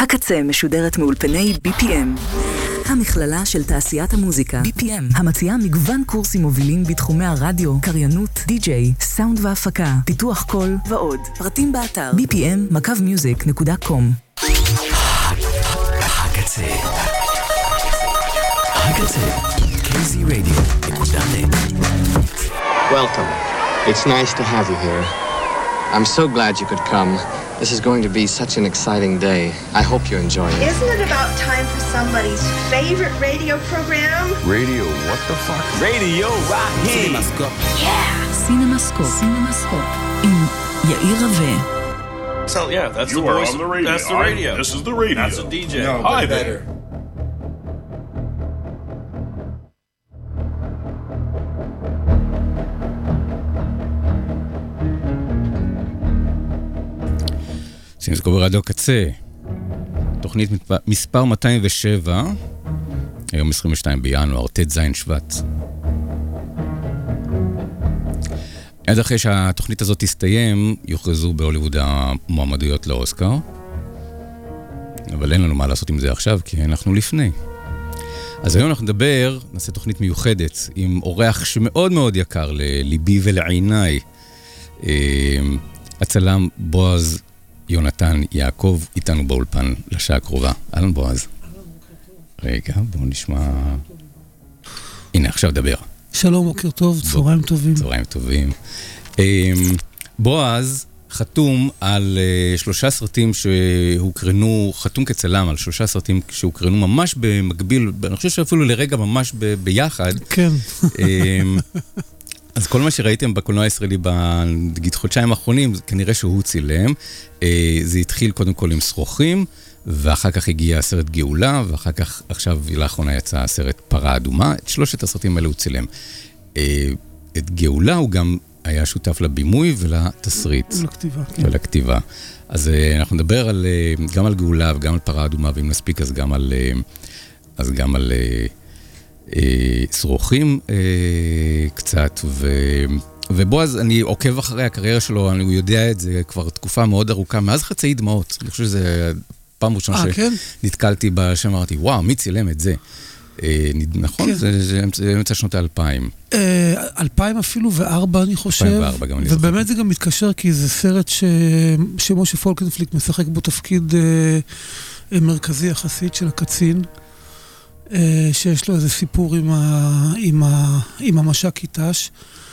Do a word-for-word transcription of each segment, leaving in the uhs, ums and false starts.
הקצה משודרת מאולפני בי פי אם, המכללה של תעשיית המוזיקה. בי פי אם, המציעה מגוון קורסים מובילים בתחומי הרדיו, קריינות, די-ג'יי, סאונד והפקה, פיתוח קול ועוד. פרטים באתר בי פי אם מקו מיוזיק נקודה קום. הקצה הקצה קי זי רדיו נקודה נט. Welcome. It's nice to have you here. I'm so glad you could come. This is going to be such an exciting day. I hope you enjoy it. Isn't it about time for somebody's favorite radio program? Radio, what the fuck? Radio Rahi. CinemaScope. Yeah. סינמסקופ. סינמסקופ. עם יאיר רווה. So yeah, that's you the are voice. on the radio. That's the radio. I, this is the radio. That's a D J. No, Hi better. there. סינמסקופ ברדיו הקצה, תוכנית מספר מאתיים ושבע, היום עשרים ושניים בינואר, ט' שבט. עד אחרי שהתוכנית הזאת תסתיים, יוכרזו בהוליווד המועמדויות לאוסקר. אבל אין לנו מה לעשות עם זה עכשיו, כי אנחנו לפני. אז היום אנחנו נדבר, נעשה תוכנית מיוחדת, עם אורח שמאוד מאוד יקר לליבי ולעיניי. הצלם בועז יונתן יעקב איתנו באולפן לשעה הקרובה. אהלן בועז. רגע, בואו נשמע. הנה, עכשיו דבר. שלום, בוקר טוב, צהריים טובים. צהריים טובים. בועז חתום על שלושה סרטים שהוקרנו, חתום כצלם על שלושה סרטים שהוקרנו ממש במקביל, אני חושב שאפילו לרגע ממש ביחד. כן. אז כל מה שראיתם בקולנוע הישראלי בנגיד חודשיים האחרונים, כנראה שהוא צילם. זה התחיל קודם כל עם שרוכים, ואחר כך הגיע הסרט גאולה, ואחר כך עכשיו לאחרונה יצא הסרט פרה אדומה. את שלושת הסרטים האלה הוא צילם. את גאולה הוא גם היה שותף לבימוי ולתסריט. ולכתיבה, כן. ולכתיבה. אז אנחנו נדבר על, גם על גאולה וגם על פרה אדומה, ואם נספיק אז גם על, אז גם על שרוכים קצת, ו... ובועז, אני עוקב אחרי הקריירה שלו, אני יודע את זה כבר תקופה מאוד ארוכה, מאז חצאי דמעות. אני חושב שזה פעם ראשונה שנתקלתי בשם, אמרתי, וואו, מי צילם את זה? נכון? זה אמצע שנות האלפיים. אלפיים אפילו וארבע, אני חושב. אלפיים וארבע, גם אני זוכר. ובאמת זה גם מתקשר, כי זה סרט שמשה פולקנפליק משחק בו תפקיד מרכזי יחסית של הקצין, שיש לו איזה סיפור עם, ה, עם, ה, עם המשק איתש.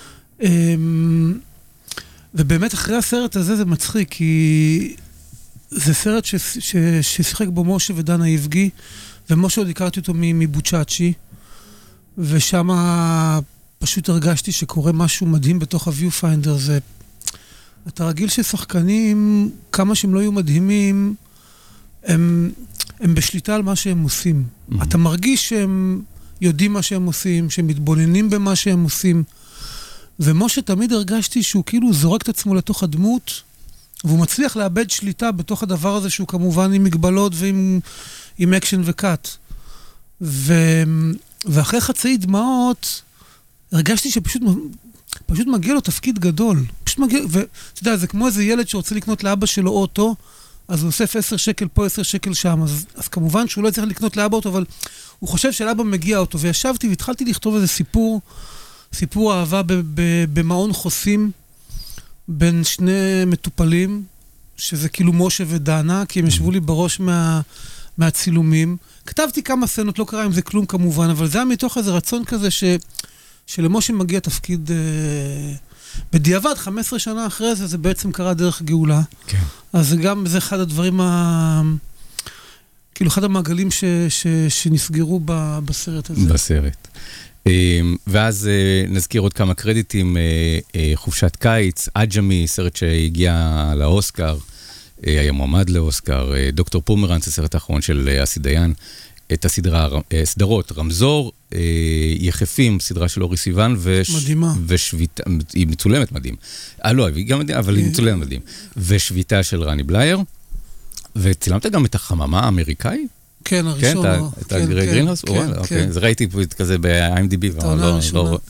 ובאמת אחרי הסרט הזה זה מצחיק, כי זה סרט ש, ש, ששיחק בו משה ודנה יבגי, ומשה עוד הכרתי אותו מבוצ'אצ'י, ושם פשוט הרגשתי שקורה משהו מדהים בתוך הוויופיינדר. זה, אתה רגיל ששחקנים, כמה שהם לא יהיו מדהימים, הם... הם בשליטה על מה שהם עושים. Mm-hmm. אתה מרגיש שהם יודעים מה שהם עושים, שהם מתבוננים במה שהם עושים. ומשה תמיד הרגשתי שהוא כאילו זורק את עצמו לתוך הדמות, והוא מצליח לאבד שליטה בתוך הדבר הזה, שהוא כמובן עם מגבלות ועם עם אקשן וקאט. ו... ואחרי חצאי דמעות, הרגשתי שפשוט פשוט מגיע לו תפקיד גדול. פשוט מגיע, ואתה יודע, זה כמו איזה ילד שרוצה לקנות לאבא שלו אוטו, אז הוא אוסף עשר שקל פה, עשר שקל שם. אז, אז כמובן שהוא לא צריך לקנות לאבא אותו, אבל הוא חושב שלאבא מגיע אותו. וישבתי והתחלתי לכתוב איזה סיפור, סיפור אהבה ב, ב, במעון חוסים, בין שני מטופלים, שזה כאילו משה ודנה, כי הם ישבו לי בראש מה, מהצילומים. כתבתי כמה סצנות, לא קרה עם זה כלום כמובן, אבל זה היה מתוך איזה רצון כזה ש, שלמשה מגיע תפקיד... אה, בדיעבד, חמש עשרה שנה אחרי זה, זה בעצם קרה דרך גאולה. כן. אז זה גם, זה אחד הדברים ה... כאילו, אחד המעגלים ש, ש, שנסגרו ב, בסרט הזה. בסרט. ואז נזכיר עוד כמה קרדיטים, חופשת קיץ, אג'מי, סרט שהגיע לאוסקר, היה מועמד לאוסקר, דוקטור פומרנץ, הסרט האחרון של אסי דיין, את הסדרה, סדרות, רמזור, יחפים, סדרה של אורי סיוון, מדהימה. ושביתה, היא מצולמת מדהים. אה, לא, היא גם מדהים, אבל היא מצולמת מדהים. ושביתה של רני בלייר, וצילמת גם את החממה האמריקאי? כן, הראשון. כן, את הגרינהאוס? כן, כן. אז ראיתי פה כזה ב-איי אם די בי,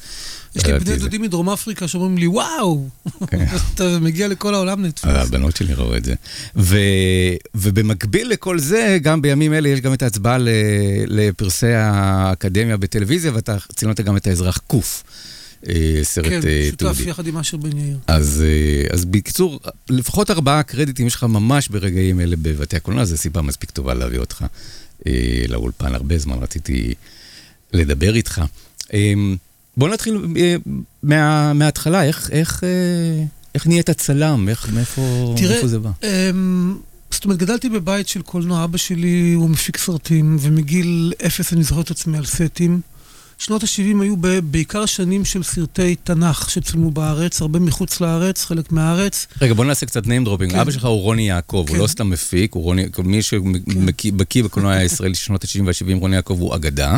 יש לי בני דודים מדרום אפריקה שאומרים לי, וואו, אתה מגיע לכל העולם נטפליקס. הבנות שלי ראו את זה. ובמקביל לכל זה, גם בימים אלה יש גם את ההצבעה לפרסי האקדמיה בטלוויזיה, ואתה צילמת גם את האזרח קוף. סרט כן, תעודי. שותף יחד עם אשר בן יאיר. אז, אז בקיצור, לפחות ארבעה קרדיטים יש לך ממש ברגעים אלה בבתי הקולנוע, זו סיבה מספיק טובה להביא אותך לאולפן. הרבה זמן רציתי לדבר איתך. בוא נתחיל מה, מההתחלה, איך, איך, איך נהיית צלם? איך, מאיפה, תראה, מאיפה זה בא? זאת אומרת, גדלתי בבית של קולנוע, אבא שלי הוא מפיק סרטים, ומגיל אפס אני זוכר את עצמי על סטים. שנות ה-שבעים היו בעיקר שנים של סרטי תנ"ך שצולמו בארץ, הרבה מחוץ לארץ, חלק מהארץ. רגע, בוא נעשה קצת name dropping. אבא שלך הוא רוני יעקב, הוא לא סתם מפיק, מי שבקיא בקולנוע הישראלי של שנות ה-שבעים וה-שבעים, רוני יעקב הוא אגדה.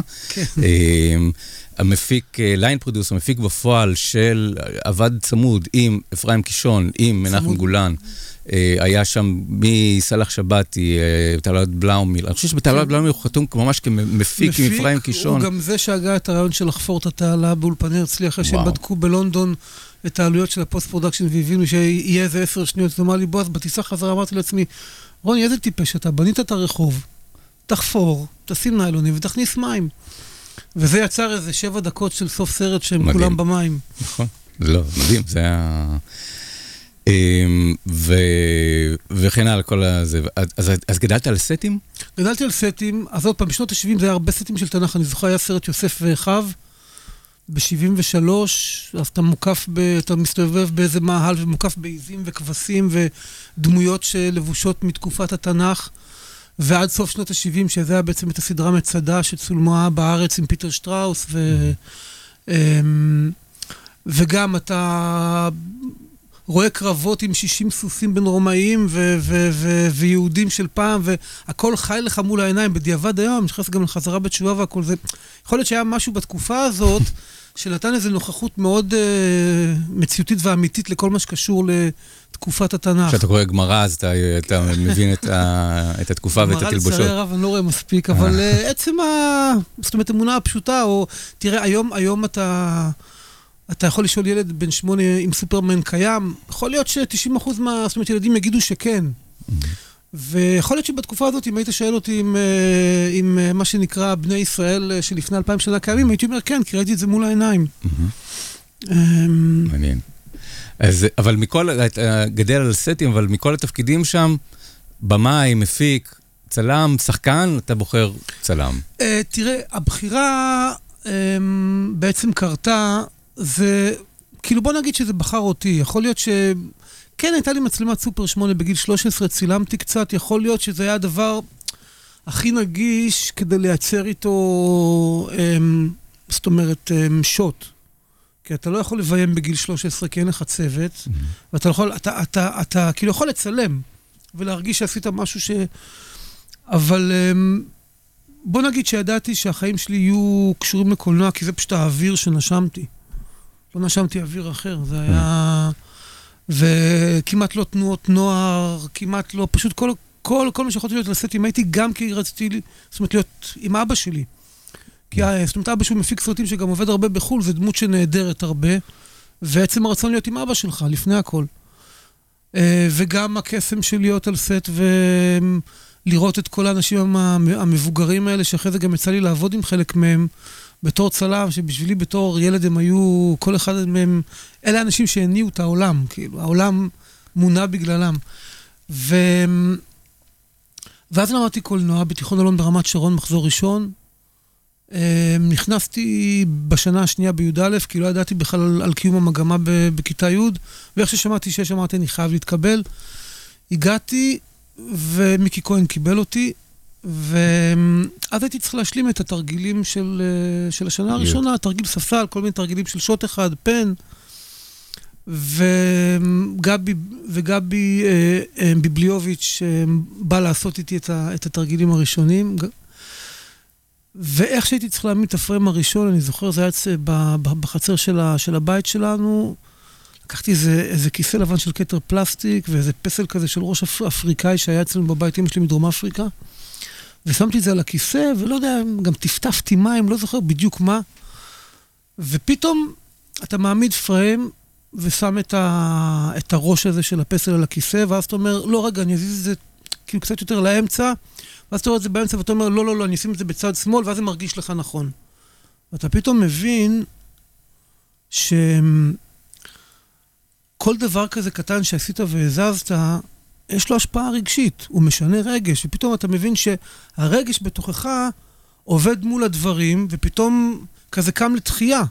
המפיק, ליין פרודוס, המפיק בפועל של עבד צמוד עם אפרים קישון, עם מנחם גולן, היה שם מסלח שבתי, תעלת בלאומיל. אני חושב שבתעלת בלאומיל הוא חתום ממש כמפיק עם אפרים קישון. הוא גם זה שהגה את הרעיון של לחפור את התעלה באולפני הרצליה, אחרי שהם בדקו בלונדון את העלויות של הפוסט פרודקשן, והבינו שיהיה איזה עשר שניות. זאת אומרת לי, בוא, אז בטיסה חזרה אמרתי לעצמי, רוני, איזה טיפש אתה, בנית את הרחוב, תחפור, תשים ניילונים ותכניס מים. וזה יצר איזה שבע דקות של סוף סרט שהם כולם במים. נכון, זה לא, מדהים, זה היה... וכן על כל הזה. אז גדלת על סטים? גדלתי על סטים, אז עוד פעם, בשנות ה-שבעים זה היה הרבה סטים של תנ"ך, אני זוכר, היה סרט יוסף ואחיו, ב-שבעים ושלוש, אז אתה מוקף, אתה מסתובב באיזה מאהל, ומוקף בעיזים וכבשים, ודמויות שלבושות מתקופת התנ"ך, ועד סוף שנות ה-שבעים, שזה היה בעצם את הסדרה מצדה, שצולמה בארץ עם פיטר שטראוס, וגם אתה... רואה קרבות עם שישים סוסים בין רומאים ו- ו- ו- ויהודים של פעם, והכל חי לך מול העיניים, בדיעבד היום, נכנס גם לחזרה בתשובה והכל זה. יכול להיות שהיה משהו בתקופה הזאת, שנתן איזו נוכחות מאוד uh, מציאותית ואמיתית לכל מה שקשור לתקופת התנ"ך. כשאתה קורא גמרא, אז אתה, אתה מבין את, ה- את התקופה ואת התלבושות. גמרא לצערי הרב, אני לא רואה מספיק, אבל uh, עצם ה... זאת אומרת, אמונה הפשוטה, או תראה, היום, היום אתה... אתה יכול לשאול ילד בן שמונה אם סופרמן קיים, יכול להיות ש-תשעים אחוז מה... זאת אומרת, ילדים יגידו שכן. ויכול להיות שבתקופה הזאת, אם היית שואל אותי עם, עם מה שנקרא בני ישראל שלפני אלפיים שנה קיימים, הייתי אומר כן, כי ראיתי את זה מול העיניים. מעניין. אז, אבל מכל, גדל על סטים, אבל מכל התפקידים שם, במאי, מפיק, צלם, שחקן, אתה בוחר צלם. תראה, הבחירה בעצם קרתה, זה, כאילו בוא נגיד שזה בחר אותי, יכול להיות ש... כן, הייתה לי מצלמת סופר שמונה בגיל שלוש עשרה, צילמתי קצת, יכול להיות שזה היה הדבר הכי נגיש כדי לייצר איתו, אמ, זאת אומרת, אמ, שוט. כי אתה לא יכול לביים בגיל שלוש עשרה, כי אין לך צוות, mm-hmm. ואתה יכול, אתה, אתה, אתה, אתה כאילו יכול לצלם, ולהרגיש שעשית משהו ש... אבל... אמ, בוא נגיד שידעתי שהחיים שלי יהיו קשורים לקולנוע, כי זה פשוט האוויר שנשמתי. לא נשמתי אוויר אחר, זה היה... וכמעט לא תנועות נוער, כמעט לא... פשוט כל, כל, כל מה שיכולתי להיות לסט עם הייתי גם כי רציתי, זאת אומרת, להיות עם אבא שלי. כי זאת אומרת, אבא שהוא מפיק סרטים שגם עובד הרבה בחול, זה דמות שנהדרת הרבה, ועצם הרצון להיות עם אבא שלך, לפני הכל. וגם הקסם של להיות על סט ו... לראות את כל האנשים המבוגרים האלה, שאחרי זה גם יצא לי לעבוד עם חלק מהם, בתור צלם, שבשבילי בתור ילד הם היו, כל אחד מהם, אלה האנשים שהניעו את העולם, כאילו, העולם מונע בגללם. ו... ואז למדתי קולנוע, בתיכון אלון ברמת שרון, מחזור ראשון. נכנסתי בשנה השנייה בי"א, כי לא ידעתי בכלל על, על קיום המגמה בכיתה י', ואיך ששמעתי שיש, אמרתי, אני חייב להתקבל. הגעתי, ומיקי כהן קיבל אותי, ואז הייתי צריך להשלים את התרגילים של, של השנה הראשונה, תרגיל ספסל, כל מיני תרגילים של שוט אחד, פן, וגבי, וגבי ביבליוביץ' בא לעשות איתי את, ה, את התרגילים הראשונים, ואיך שהייתי צריך להעמיד את הפריים הראשון, אני זוכר, זה היה בחצר של, ה, של הבית שלנו, לקחתי איזה, איזה כיסא לבן של קטר פלסטיק, ואיזה פסל כזה של ראש אפ, אפריקאי שהיה אצלנו בבית, אמא שלי מדרום אפריקה, ושמתי את זה על הכיסא, ולא יודע, גם טפטפתי מים, לא זוכר בדיוק מה, ופתאום אתה מעמיד פריים ושם את, ה, את הראש הזה של הפסל על הכיסא, ואז אתה אומר, לא רגע, אני אזיז את זה כאילו קצת יותר לאמצע, ואז אתה רואה את זה באמצע, ואתה אומר, לא, לא, לא, אני אשים את זה בצד שמאל, ואז זה מרגיש לך נכון. ואתה פתאום מבין שכל דבר כזה קטן שעשית והזזת, יש לו השפעה רגשית, הוא משנה רגש, ופתאום אתה מבין שהרגש בתוכך עובד מול הדברים, ופתאום כזה קם לתחייה.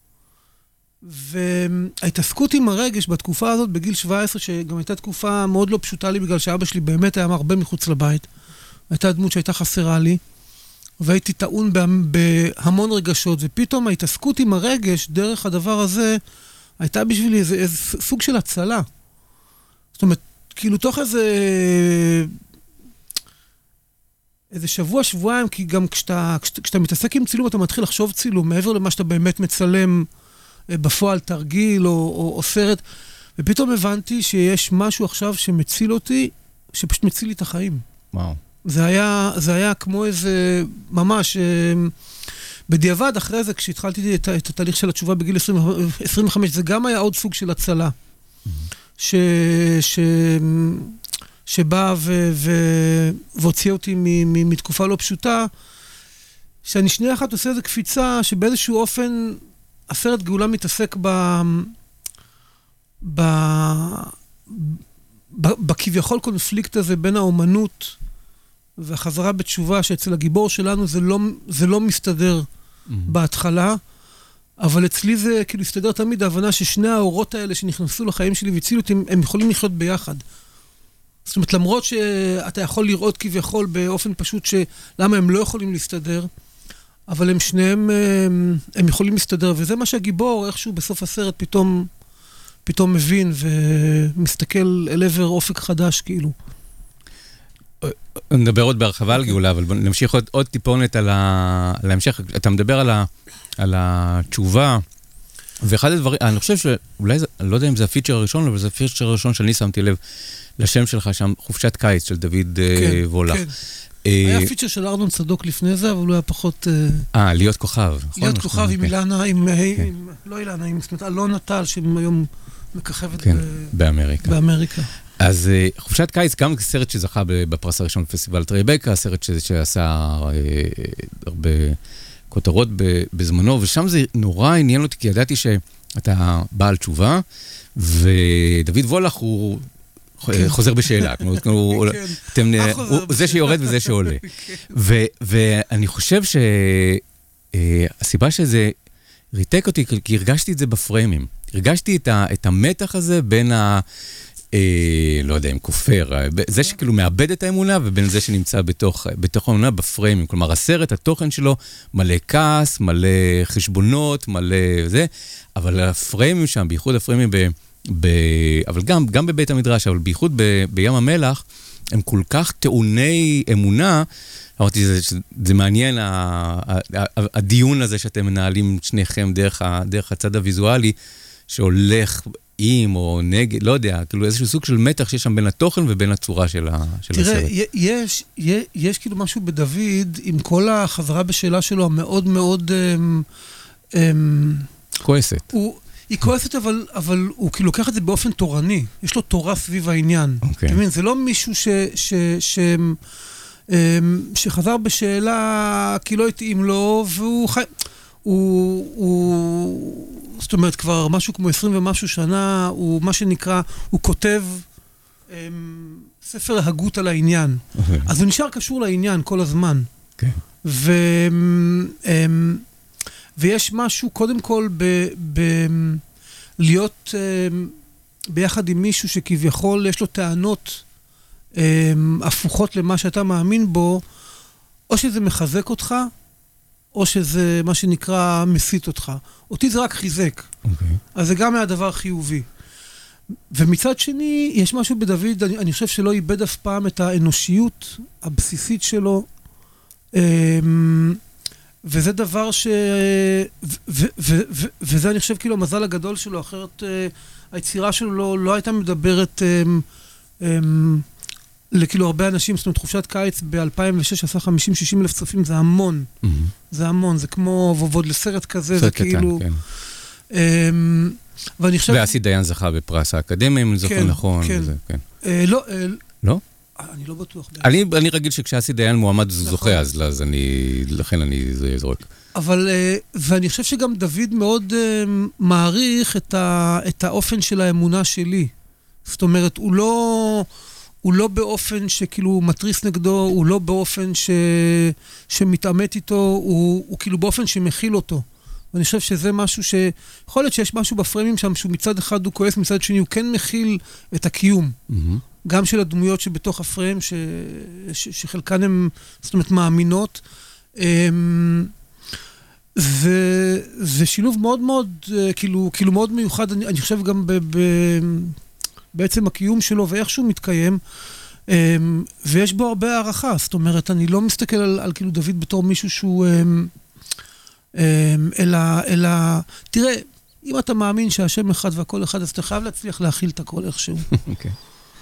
וההתעסקות עם הרגש בתקופה הזאת, בגיל שבע עשרה, שגם הייתה תקופה מאוד לא פשוטה לי, בגלל שאבא שלי באמת היה הרבה מחוץ לבית, הייתה דמות שהייתה חסרה לי, והייתי טעון בהמון רגשות, ופתאום ההתעסקות עם הרגש, דרך הדבר הזה, הייתה בשבילי איזה, איזה סוג של הצלה. זאת אומרת, כאילו תוך איזה... איזה שבוע, שבועיים, כי גם כשאתה, כשאתה, כשאתה מתעסק עם צילום, אתה מתחיל לחשוב צילום, מעבר למה שאתה באמת מצלם בפועל, תרגיל או, או, או סרט, ופתאום הבנתי שיש משהו עכשיו שמציל אותי, שפשוט מציל לי את החיים. וואו. זה היה, זה היה כמו איזה, ממש, בדיעבד אחרי זה, כשהתחלתי את, את התהליך של התשובה בגיל עשרים וחמש, זה גם היה עוד סוג של הצלה. ש... ש... שבא ו... ו... והוציא אותי מ... מ... מתקופה לא פשוטה, שאני שנייה אחת עושה איזו קפיצה, שבאיזשהו אופן הסרט גאולה מתעסק ב... ב... ב... בכביכול קונפליקט הזה בין האומנות והחזרה בתשובה, שאצל הגיבור שלנו זה לא, זה לא מסתדר mm-hmm. בהתחלה, אבל אצלי זה כאילו הסתדר תמיד ההבנה ששני האורות האלה שנכנסו לחיים שלי והצילו אותי, הם יכולים לחיות ביחד. זאת אומרת, למרות שאתה יכול לראות כביכול באופן פשוט שלמה הם לא יכולים להסתדר, אבל הם שניהם, הם, הם יכולים להסתדר, וזה מה שהגיבור איכשהו בסוף הסרט פתאום, פתאום מבין ומסתכל אל עבר אופק חדש כאילו. נדבר עוד בהרחבה על גאולה, אבל נמשיך עוד, עוד טיפונת על, ה, על ההמשך. אתה מדבר על, ה, על התשובה, ואחד הדברים, אני חושב שאולי, זה, אני לא יודע אם זה הפיצ'ר הראשון, אבל זה הפיצ'ר הראשון שאני שמתי לב לשם שלך שם, חופשת קיץ של דוד כן, וולה. כן. היה פיצ'ר של ארנון צדוק לפני זה, אבל הוא היה פחות... אה, להיות כוכב. להיות כוכב עם אילנה, עם... לא אילנה, עם אלון נטל, שהיום מככבת באמריקה. באמריקה. אז חופשת קיץ, גם סרט שזכה בפרס הראשון בפסטיבל טרייבקה, סרט שעשה הרבה כותרות בזמנו, ושם זה נורא עניין אותי, כי ידעתי שאתה בעל תשובה, ודוד וולך הוא חוזר בשאלה, זה שיורד וזה שעולה. ואני חושב שהסיבה שזה ריתק אותי, כי הרגשתי את זה בפריימים. הרגשתי את המתח הזה בין ה... לא יודע, עם כופר, זה שכאילו מאבד את האמונה, ובין זה שנמצא בתוך, בתוך האמונה בפריימים. כלומר, הסרט, התוכן שלו מלא כעס, מלא חשבונות, מלא זה, אבל הפריימים שם, בייחוד הפריימים, ב, ב, אבל גם, גם בבית המדרש, אבל בייחוד ב, בים המלח, הם כל כך טעוני אמונה, אמרתי, זה, זה מעניין, הדיון הזה שאתם מנהלים שניכם דרך, דרך הצד הוויזואלי, שהולך עם או נגד, לא יודע, כאילו איזשהו סוג של מתח שיש שם בין התוכן ובין הצורה של, ה, של תראה, הסרט. תראה, יש, יש, יש כאילו משהו בדוד, עם כל החזרה בשאלה שלו, המאוד מאוד... אמ, אמ, כועסת. הוא, היא כועסת, אבל, אבל הוא כאילו לוקח את זה באופן תורני. יש לו תורה סביב העניין. אוקיי. אתה מבין, זה לא מישהו ש... ש, ש שחזר בשאלה כי לא התאים לו, והוא חי... הוא, הוא, זאת אומרת, כבר משהו כמו עשרים ומשהו שנה, הוא מה שנקרא, הוא כותב um, ספר הגות על העניין. Okay. אז הוא נשאר קשור לעניין כל הזמן. Okay. ו, um, ויש משהו, קודם כל, ב, ב, להיות um, ביחד עם מישהו שכביכול יש לו טענות um, הפוכות למה שאתה מאמין בו, או שזה מחזק אותך, או שזה מה שנקרא מסית אותך. אותי זה רק חיזק. Okay. אז זה גם היה דבר חיובי. ומצד שני, יש משהו בדוד, אני, אני חושב שלא איבד אף פעם את האנושיות הבסיסית שלו, וזה דבר ש... ו, ו, ו, ו, וזה אני חושב כאילו המזל הגדול שלו, אחרת היצירה שלו לא, לא הייתה מדברת... לכאילו הרבה אנשים, זאת אומרת, חופשת קיץ ב-אלפיים ושש עשה חמישים שישים אלף צופים, זה המון. Mm-hmm. זה המון, זה כמו ועוד לסרט כזה, זה כאילו... קטן, כן. ואני חושב... ואסי דיין זכה בפרס האקדמיה, אם אני זוכר נכון. כן, כן. לא, לא? אני לא בטוח. אני, אני רגיל שכשאסי דיין מועמד זוכה, אז, אז אני, לכן אני זורק. אבל, ואני חושב שגם דוד מאוד מעריך את, ה, את האופן של האמונה שלי. זאת אומרת, הוא לא, הוא לא באופן שכאילו מטריס נגדו, הוא לא באופן ש, שמתעמת איתו, הוא, הוא כאילו באופן שמכיל אותו. ואני חושב שזה משהו ש... יכול להיות שיש משהו בפריימים שם, שהוא מצד אחד הוא כועס, מצד שני הוא כן מכיל את הקיום. Mm-hmm. גם של הדמויות שבתוך הפריים, ש... ש... שחלקן הן, זאת אומרת, מאמינות. זה, זה שילוב מאוד מאוד, כאילו, כאילו מאוד מיוחד, אני, אני חושב גם ב... ב... בעצם הקיום שלו ואיך שהוא מתקיים, ויש בו הרבה הערכה. זאת אומרת, אני לא מסתכל על, על כאילו דוד בתור מישהו שהוא... אלא, אלא, תראה, אם אתה מאמין שהשם אחד והכל אחד, אז אתה חייב להצליח להכיל את הכל איכשהו. אוקיי.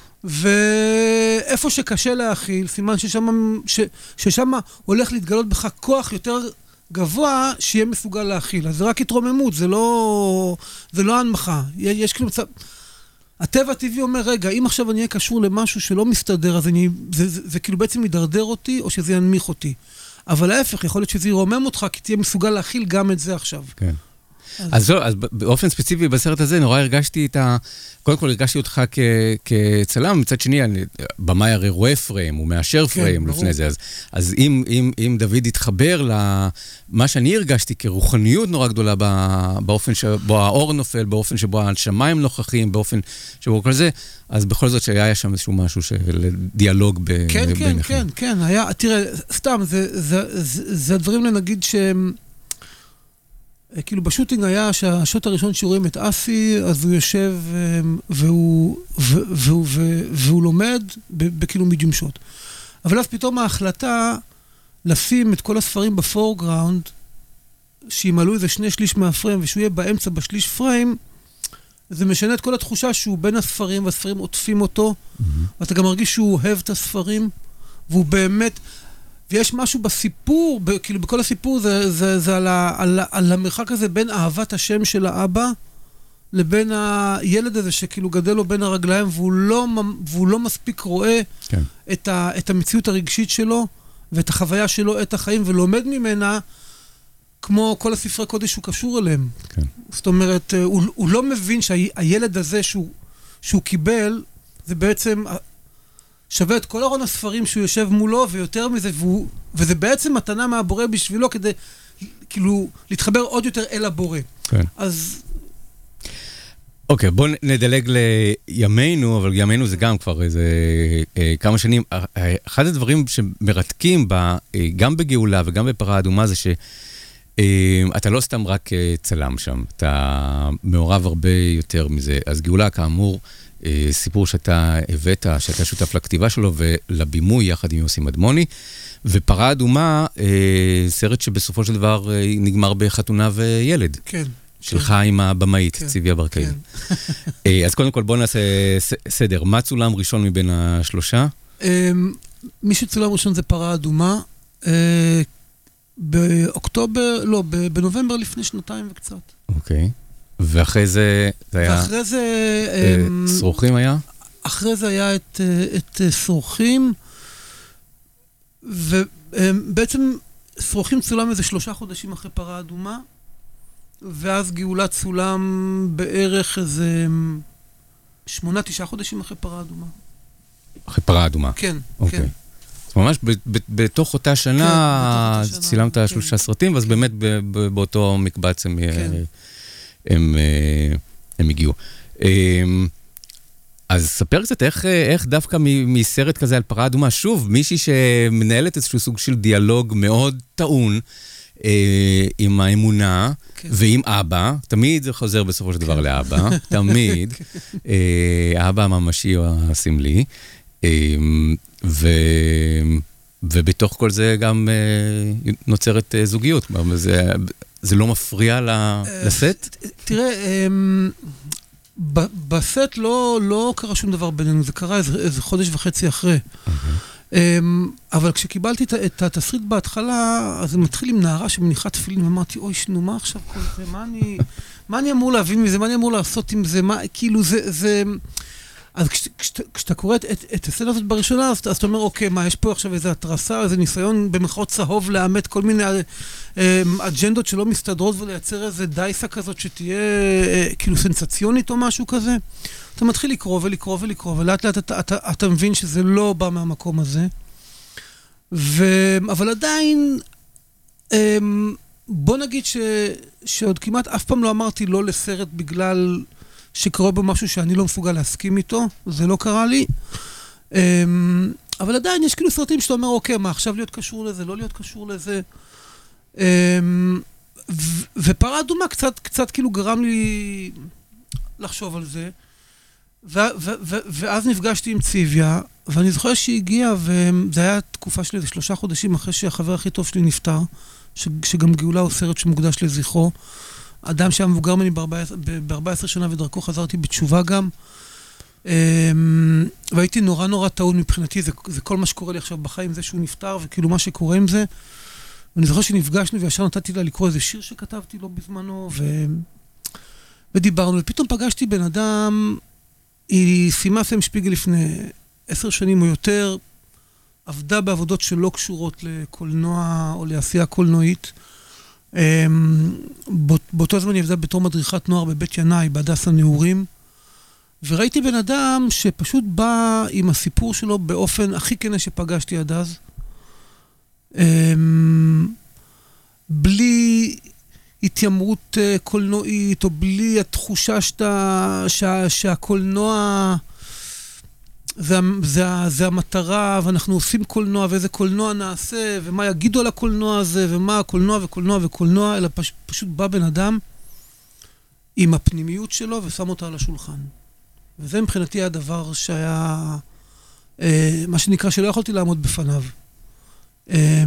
ואיפה שקשה להכיל, סימן ששם, ש, ששם הולך להתגלות בך כוח יותר גבוה, שיהיה מסוגל להכיל. אז זה רק התרוממות, זה לא, זה לא הנמכה. יש כאילו מצב... הטבע הטבעי אומר, רגע, אם עכשיו אני אהיה קשור למשהו שלא מסתדר, אז אני, זה, זה, זה כאילו בעצם ידרדר אותי, או שזה ינמיך אותי. אבל ההפך, יכול להיות שזה ירומם אותך, כי תהיה מסוגל להכיל גם את זה עכשיו. כן. אז זהו, אז באופן ספציפי בסרט הזה, נורא הרגשתי את ה... קודם כל הרגשתי אותך כצלם, מצד שני, במאי הרי רואה פריים, הוא מאשר פריים לפני זה, אז אם דוד יתחבר למה שאני הרגשתי כרוחניות נורא גדולה, באופן שבו האור נופל, באופן שבו השמיים נוכחים, באופן שבו כל זה, אז בכל זאת שהיה שם איזשהו משהו של דיאלוג ביניכם. כן, כן, כן, כן, היה, תראה, סתם, זה הדברים לנגיד שהם... כאילו בשוטינג היה שהשוט הראשון שרואים את אסי, אז הוא יושב והוא, והוא, והוא, והוא לומד בכאילו מידיום שוט. אבל אז פתאום ההחלטה לשים את כל הספרים בפורגראונד, שימלאו איזה שני שליש מהפריים, ושהוא יהיה באמצע בשליש פריים, זה משנה את כל התחושה שהוא בין הספרים, והספרים עוטפים אותו, mm-hmm. ואתה גם מרגיש שהוא אוהב את הספרים, והוא באמת... ויש משהו בסיפור, ב, כאילו בכל הסיפור זה, זה, זה על, ה, על, על המרחק הזה בין אהבת השם של האבא, לבין הילד הזה שכאילו גדל לו בין הרגליים, והוא לא, והוא לא מספיק רואה כן. את, ה, את המציאות הרגשית שלו, ואת החוויה שלו, את החיים, ולומד ממנה, כמו כל הספרי קודש שהוא קשור אליהם. כן. זאת אומרת, הוא, הוא לא מבין שהילד הזה שהוא, שהוא קיבל, זה בעצם... שווה את כל ארון הספרים שהוא יושב מולו, ויותר מזה, והוא, וזה בעצם מתנה מהבורא בשבילו, כדי כאילו להתחבר עוד יותר אל הבורא. כן. אז... אוקיי, בואו נדלג לימינו, אבל ימינו זה גם כבר איזה אה, כמה שנים. אחד הדברים שמרתקים בה, אה, גם בגאולה וגם בפרה אדומה, זה ש... אתה לא סתם רק צלם שם, אתה מעורב הרבה יותר מזה. אז גאולה, כאמור, סיפור שאתה הבאת, שאתה שותף לכתיבה שלו ולבימוי יחד עם יוסי מדמוני, ופרה אדומה, סרט שבסופו של דבר נגמר בחתונה וילד. כן. שלך עם הבמאית, ציביה ברקאי. אז קודם כל בוא נעשה סדר. מה צולם ראשון מבין השלושה? מי שצולם ראשון זה פרה אדומה. באוקטובר, לא, בנובמבר לפני שנתיים וקצת. אוקיי. ואחרי זה, זה היה... ואחרי זה... שרוכים היה? אחרי זה היה את, את שרוכים, ובעצם שרוכים צולם איזה שלושה חודשים אחרי פרה אדומה, ואז גאולה צולם בערך איזה שמונה, תשעה חודשים אחרי פרה אדומה. אחרי פרה אדומה? כן, אוקיי. כן. ממש בתוך אותה שנה צילמת שלושה סרטים, ואז באמת באותו מקבץ הם הגיעו. אז ספר קצת איך דווקא מסרט כזה על פרה אדומה, שוב, מישהי שמנהלת איזשהו סוג של דיאלוג מאוד טעון עם האמונה ועם אבא, תמיד זה חוזר בסופו של דבר לאבא, תמיד, האבא הממשי או הסמלי, ו... ובתוך כל זה גם uh, נוצרת uh, זוגיות. זה, זה לא מפריע לסט? תראה, ב- בסט לא, לא קרה שום דבר בינינו, זה קרה איזה, איזה חודש וחצי אחרי. אבל כשקיבלתי את התסריט בהתחלה, אז זה מתחיל עם נערה שמניחה תפילין, ואמרתי, אוי, שנו, מה עכשיו כל זה? מה אני, מה אני אמור להבין מזה? מה אני אמור לעשות עם זה? מה, כאילו, זה, זה... אז כש, כשאתה, כשאתה קורא את, את, את הסצנה הזאת בראשונה, אז, אז אתה אומר, אוקיי, מה, יש פה עכשיו איזו התרסה, איזה ניסיון במחאות צהוב לאמת כל מיני אג'נדות שלא מסתדרות ולייצר איזה דייסה כזאת שתהיה כאילו סנסציונית או משהו כזה. אתה מתחיל לקרוא ולקרוא ולקרוא, ולאט לאט אתה, אתה, אתה מבין שזה לא בא מהמקום הזה. ו... אבל עדיין, בוא נגיד ש... שעוד כמעט אף פעם לא אמרתי לא לסרט בגלל שקורה בו משהו שאני לא מסוגל להסכים איתו, זה לא קרה לי. אבל עדיין יש כאילו סרטים שאתה אומר, אוקיי, מה עכשיו להיות קשור לזה, לא להיות קשור לזה. ו... ופרה אדומה קצת, קצת כאילו גרם לי לחשוב על זה. ו- ו- ו- ואז נפגשתי עם ציוויה, ואני זוכר שהיא הגיעה, וזה היה תקופה שלי, זה שלושה חודשים אחרי שהחבר הכי טוב שלי נפטר, ש- שגם גאולה הוא סרט שמוקדש לזכרו. אדם שהיה מבוגר ממני ב-ארבע עשרה שנה, ודרכו חזרתי בתשובה גם. והייתי נורא נורא טעון מבחינתי, זה, זה כל מה שקורה לי עכשיו בחיים, זה שהוא נפטר, וכאילו מה שקורה עם זה. ואני זוכר שנפגשנו, וישר נתתי לה לקרוא איזה שיר שכתבתי לו בזמנו, ו... ודיברנו, ופתאום פגשתי בן אדם, היא סיימה סם שפיגל לפני עשר שנים או יותר, עבדה בעבודות שלא קשורות לקולנוע או לעשייה קולנועית. באותו זמן היא עבדה בתור מדריכת נוער בבית ינאי, בהדסה נעורים, וראיתי בן אדם שפשוט בא עם הסיפור שלו באופן הכי כנה שפגשתי עד אז, בלי התיימרות קולנועית, או בלי התחושה שאתה, שה, שהקולנוע זה, זה, זה המטרה, ואנחנו עושים קולנוע, ואיזה קולנוע נעשה, ומה יגידו על הקולנוע הזה, ומה הקולנוע וקולנוע וקולנוע, אלא פש, פשוט בא בן אדם עם הפנימיות שלו, ושם אותה על השולחן. וזה מבחינתי הדבר שהיה, אה, מה שנקרא, שלא יכולתי לעמוד בפניו. אה,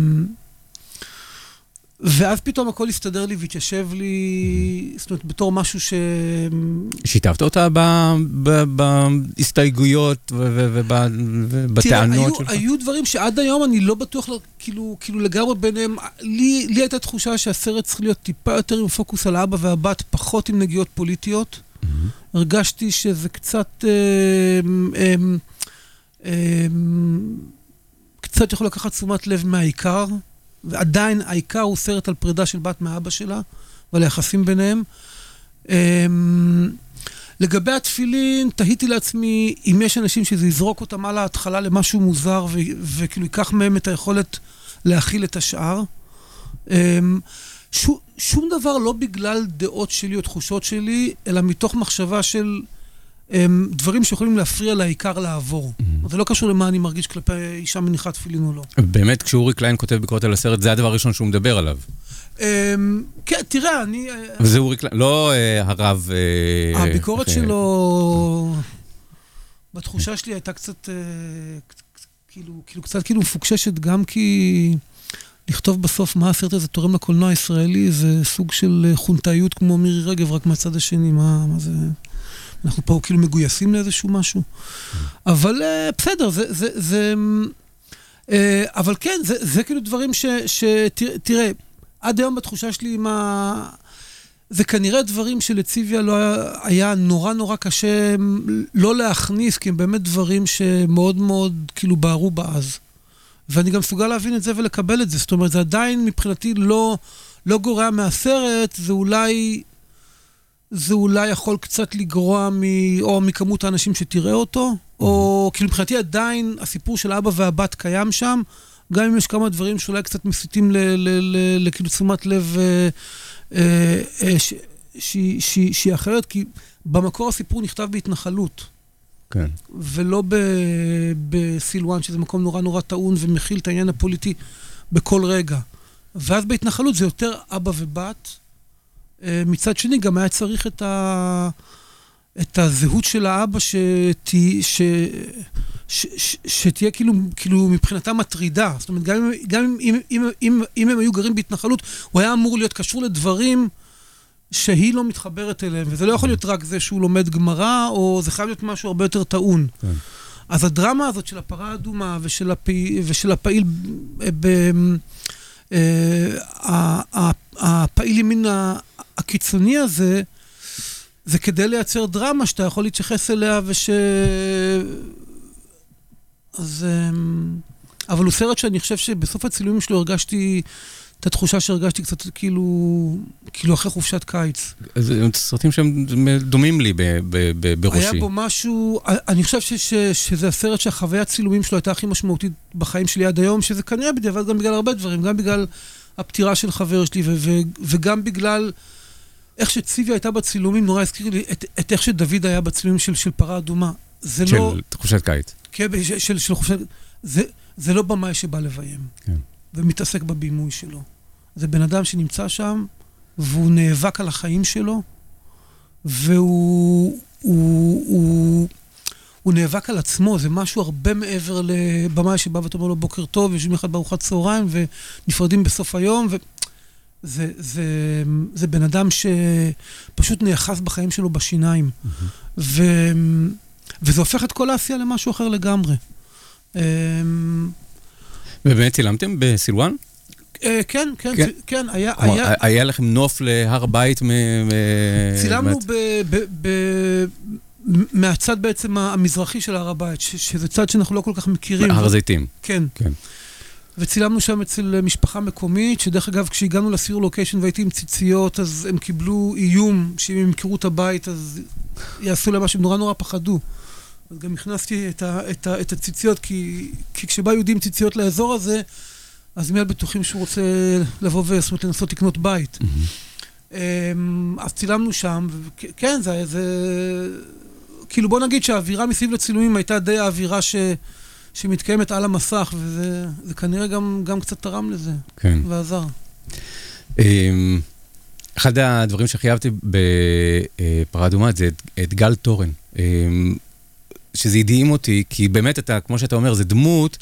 ואז פתאום הכל הסתדר לי והתיישב לי, זאת אומרת, בתור משהו ש... שיתפת אותה בהסתייגויות ובטענות שלך? היו דברים שעד היום אני לא בטוח, כאילו לגמרי ביניהם, לי הייתה תחושה שהסרט צריך להיות טיפה יותר עם פוקוס על האבא והבת, פחות עם נגיעות פוליטיות. הרגשתי שזה קצת... קצת יכול לקחת תשומת לב מהעיקר, ועדיין העיקר הוא סרט על פרידה של בת מאבא שלה, ועל היחסים ביניהם. לגבי התפילין, תהיתי לעצמי, אם יש אנשים שזה יזרוק אותם על ההתחלה למשהו מוזר, וכאילו ייקח מהם את היכולת להכיל את השאר. שום דבר לא בגלל דעות שלי או תחושות שלי, אלא מתוך מחשבה של דברים שיכולים להפריע לעיקר לעבור. זה לא קשור למה אני מרגיש כלפי אישה מניחת תפילין או לא. באמת, כשאורי קליין כותב ביקורת על הסרט, זה הדבר הראשון שהוא מדבר עליו. כן, תראה, אני... וזה אורי קליין, לא הרב... הביקורת שלו, בתחושה שלי הייתה קצת, כאילו, קצת כאילו מפוקששת, גם כי לכתוב בסוף מה הסרט הזה תורם לקולנוע הישראלי, זה סוג של חונטאיות כמו מירי רגב, רק מהצד השני, מה זה... אנחנו פה כאילו מגויסים לאיזשהו משהו. אבל בסדר, זה, זה, זה, אבל כן, זה, זה כאילו דברים ש, תראה, עד היום בתחושה שלי מה, זה כנראה דברים שלציוויה לא היה נורא נורא קשה לא להכניס, כי הם באמת דברים שמאוד מאוד כאילו בערו באז. ואני גם מסוגל להבין את זה ולקבל את זה. זאת אומרת, זה עדיין מבחינתי לא, לא גורע מהסרט, זה אולי... זה אולי יכול קצת לגרוע מ... או מכמות האנשים שתראה אותו, או כאילו מבחינתי עדיין הסיפור של האבא והבת קיים שם, גם אם יש כמה דברים שאולי קצת מסיתים לכאילו תשומת לב שהיא אחרת, כי במקור הסיפור נכתב בהתנחלות. כן. ולא בסילואן, שזה מקום נורא נורא טעון ומכיל את העניין הפוליטי בכל רגע. ואז בהתנחלות זה יותר אבא ובת, מצד שני, גם היה צריך את, ה... את הזהות של האבא שתה... ש... ש... ש... שתהיה כאילו, כאילו מבחינתה מטרידה. זאת אומרת, גם, גם אם, אם, אם, אם הם היו גרים בהתנחלות, הוא היה אמור להיות קשור לדברים שהיא לא מתחברת אליהם. וזה לא יכול להיות רק זה שהוא לומד גמרא, או זה חייב להיות משהו הרבה יותר טעון. כן. אז הדרמה הזאת של הפרה האדומה ושל, הפי, ושל הפעיל, ב, הפעיל ימין הקיצוני הזה, זה כדי לייצר דרמה שאתה יכול להתייחס אליה וש... אז... אבל הוא סרט שאני חושב שבסוף הצילומים שלו הרגשתי את התחושה שהרגשתי קצת כאילו, כאילו אחרי חופשת קיץ. זה סרטים שהם דומים לי ב, ב, ב, בראשי. היה בו משהו, אני חושב ש, ש, שזה הסרט שהחוויה הצילומים שלו הייתה הכי משמעותית בחיים שלי עד היום, שזה כנראה בדיעבד גם בגלל הרבה דברים, גם בגלל הפטירה של חבר שלי, ו, ו, וגם בגלל איך שציבי הייתה בצילומים, נורא הזכיר לי את, את איך שדוד היה בצילומים של, של פרה אדומה. זה של לא... חופשת קיץ. כן, של, של, של חופשת... זה, זה לא במאי שבא לביים. כן. ומתעסק בבימוי שלו. זה בן אדם שנמצא שם, והוא נאבק על החיים שלו, והוא הוא, הוא, הוא נאבק על עצמו, זה משהו הרבה מעבר לבמאי שבא ואתה אומר לו בוקר טוב, יושבים אחד בארוחת צהריים, ונפרדים בסוף היום, וזה זה, זה בן אדם שפשוט נאחז בחיים שלו בשיניים, mm-hmm. ו, וזה הופך את כל העשייה למשהו אחר לגמרי. ובאמת צילמתם בסילואן? כן, כן, כן, היה... היה לכם נוף להר הבית? צילמנו מהצד בעצם המזרחי של הר הבית, שזה צד שאנחנו לא כל כך מכירים. הר הזיתים. כן. וצילמנו שם אצל משפחה מקומית, שדרך אגב, כשהגענו לסיור לוקיישן והייתי עם ציציות, אז הם קיבלו איום שאם הם יכירו את הבית, אז יעשו להם משהו, נורא נורא פחדו. אז גם הכנסתי את, ה, את, ה, את הציציות, כי, כי כשבא יהודים ציציות לאזור הזה, אז מיד בטוחים שהוא רוצה לבוא ולנסות לקנות בית. Mm-hmm. אז צילמנו שם, וכן, זה, זה... כאילו בוא נגיד שהאווירה מסביב לצילומים הייתה די האווירה ש, שמתקיימת על המסך, וזה זה כנראה גם, גם קצת תרם לזה, כן. ועזר. אחד הדברים שחייבתי בפרה אדומה זה את, את גל תורן. שזה הדהים אותי, כי באמת אתה, כמו שאתה אומר, זה דמות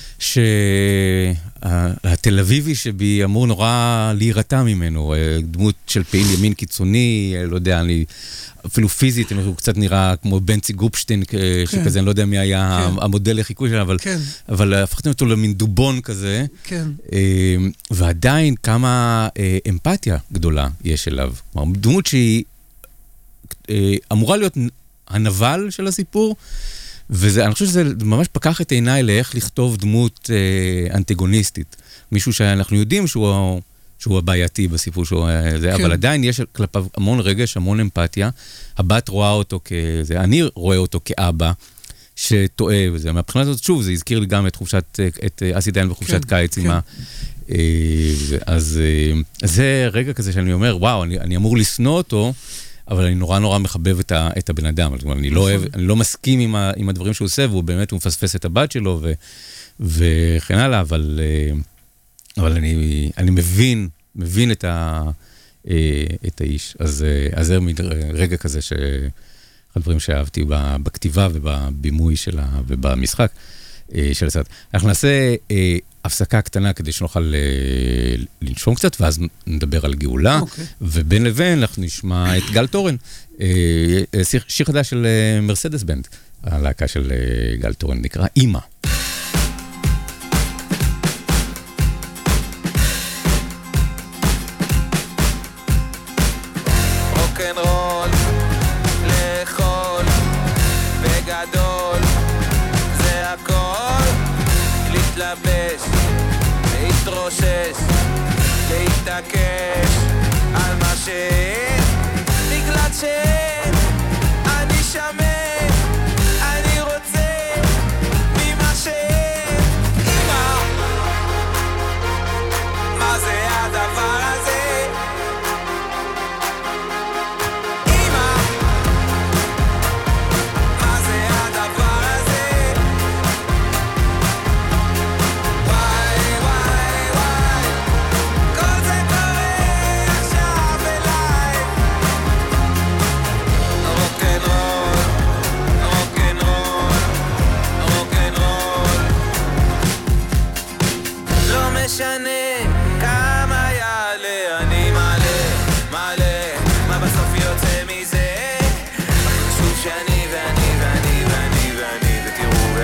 שהתל אביבי שבי אמור נורא להירתע ממנו, דמות של פעיל ימין קיצוני, לא יודע, אני, אפילו פיזית, הוא קצת נראה כמו בנצי גופשטיין, שכזה, אני לא יודע מי היה המודל לחיקוי שלה, אבל, אבל הפכתם אותו למין דובון כזה, ועדיין כמה אמפתיה גדולה יש אליו. כלומר, דמות שהיא אמורה להיות הנבל של הסיפור, ואני חושב שזה ממש פקח את עיניי לאיך לכתוב דמות אה, אנטגוניסטית. מישהו שאנחנו יודעים שהוא, שהוא הבעייתי בסיפור שהוא זה, כן. אבל עדיין יש כלפיו המון רגש, המון אמפתיה. הבת רואה אותו כזה, אני רואה אותו כאבא שטועה וזה. מהבחינה הזאת, שוב, זה הזכיר לי גם את חופשת, את אסי דיין וחופשת כן, קיץ כן. עם ה... אה, אז, אה, אז זה רגע כזה שאני אומר, וואו, אני, אני אמור לשנוא אותו, אבל אני נורא נורא מחבב את, ה, את הבן אדם. אני לא, אוהב, אני לא מסכים עם, ה, עם הדברים שהוא עושה, והוא באמת הוא מפספס את הבת שלו, ו, וכן הלאה, אבל, אבל אני, אני מבין, מבין את, ה, את האיש. אז, אז זה רגע כזה, שאחד הדברים שאהבתי בכתיבה ובבימוי שלה, ובמשחק של הסרט. אנחנו נעשה הפסקה קטנה כדי שנוכל לנשום קצת, ואז נדבר על גאולה, okay. ובין לבין אנחנו נשמע את גל תורן, שיר חדש של מרסדס בנד, הלהקה של גל תורן, נקרא אימא. רוק'נ'רול, לאכול, בגדול, זה הכל, להתלבש, להתרושש, להתעקש על מה שאין, נגלת שאין, אני שמן, אני רוצה ממה שאין. אמא, מה זה הדבר הזה? אמא, מה זה הדבר הזה? וואי וואי וואי, כל זה קורה עכשיו אליי. רוק'נ'רול, רוק'נ'רול, רוק'נ'רול, לא משנה כמה יעלה, אני מלא, מלא, מה בסוף יוצא מזה? חשוב שאני ואני ואני ואני ואני, ותראו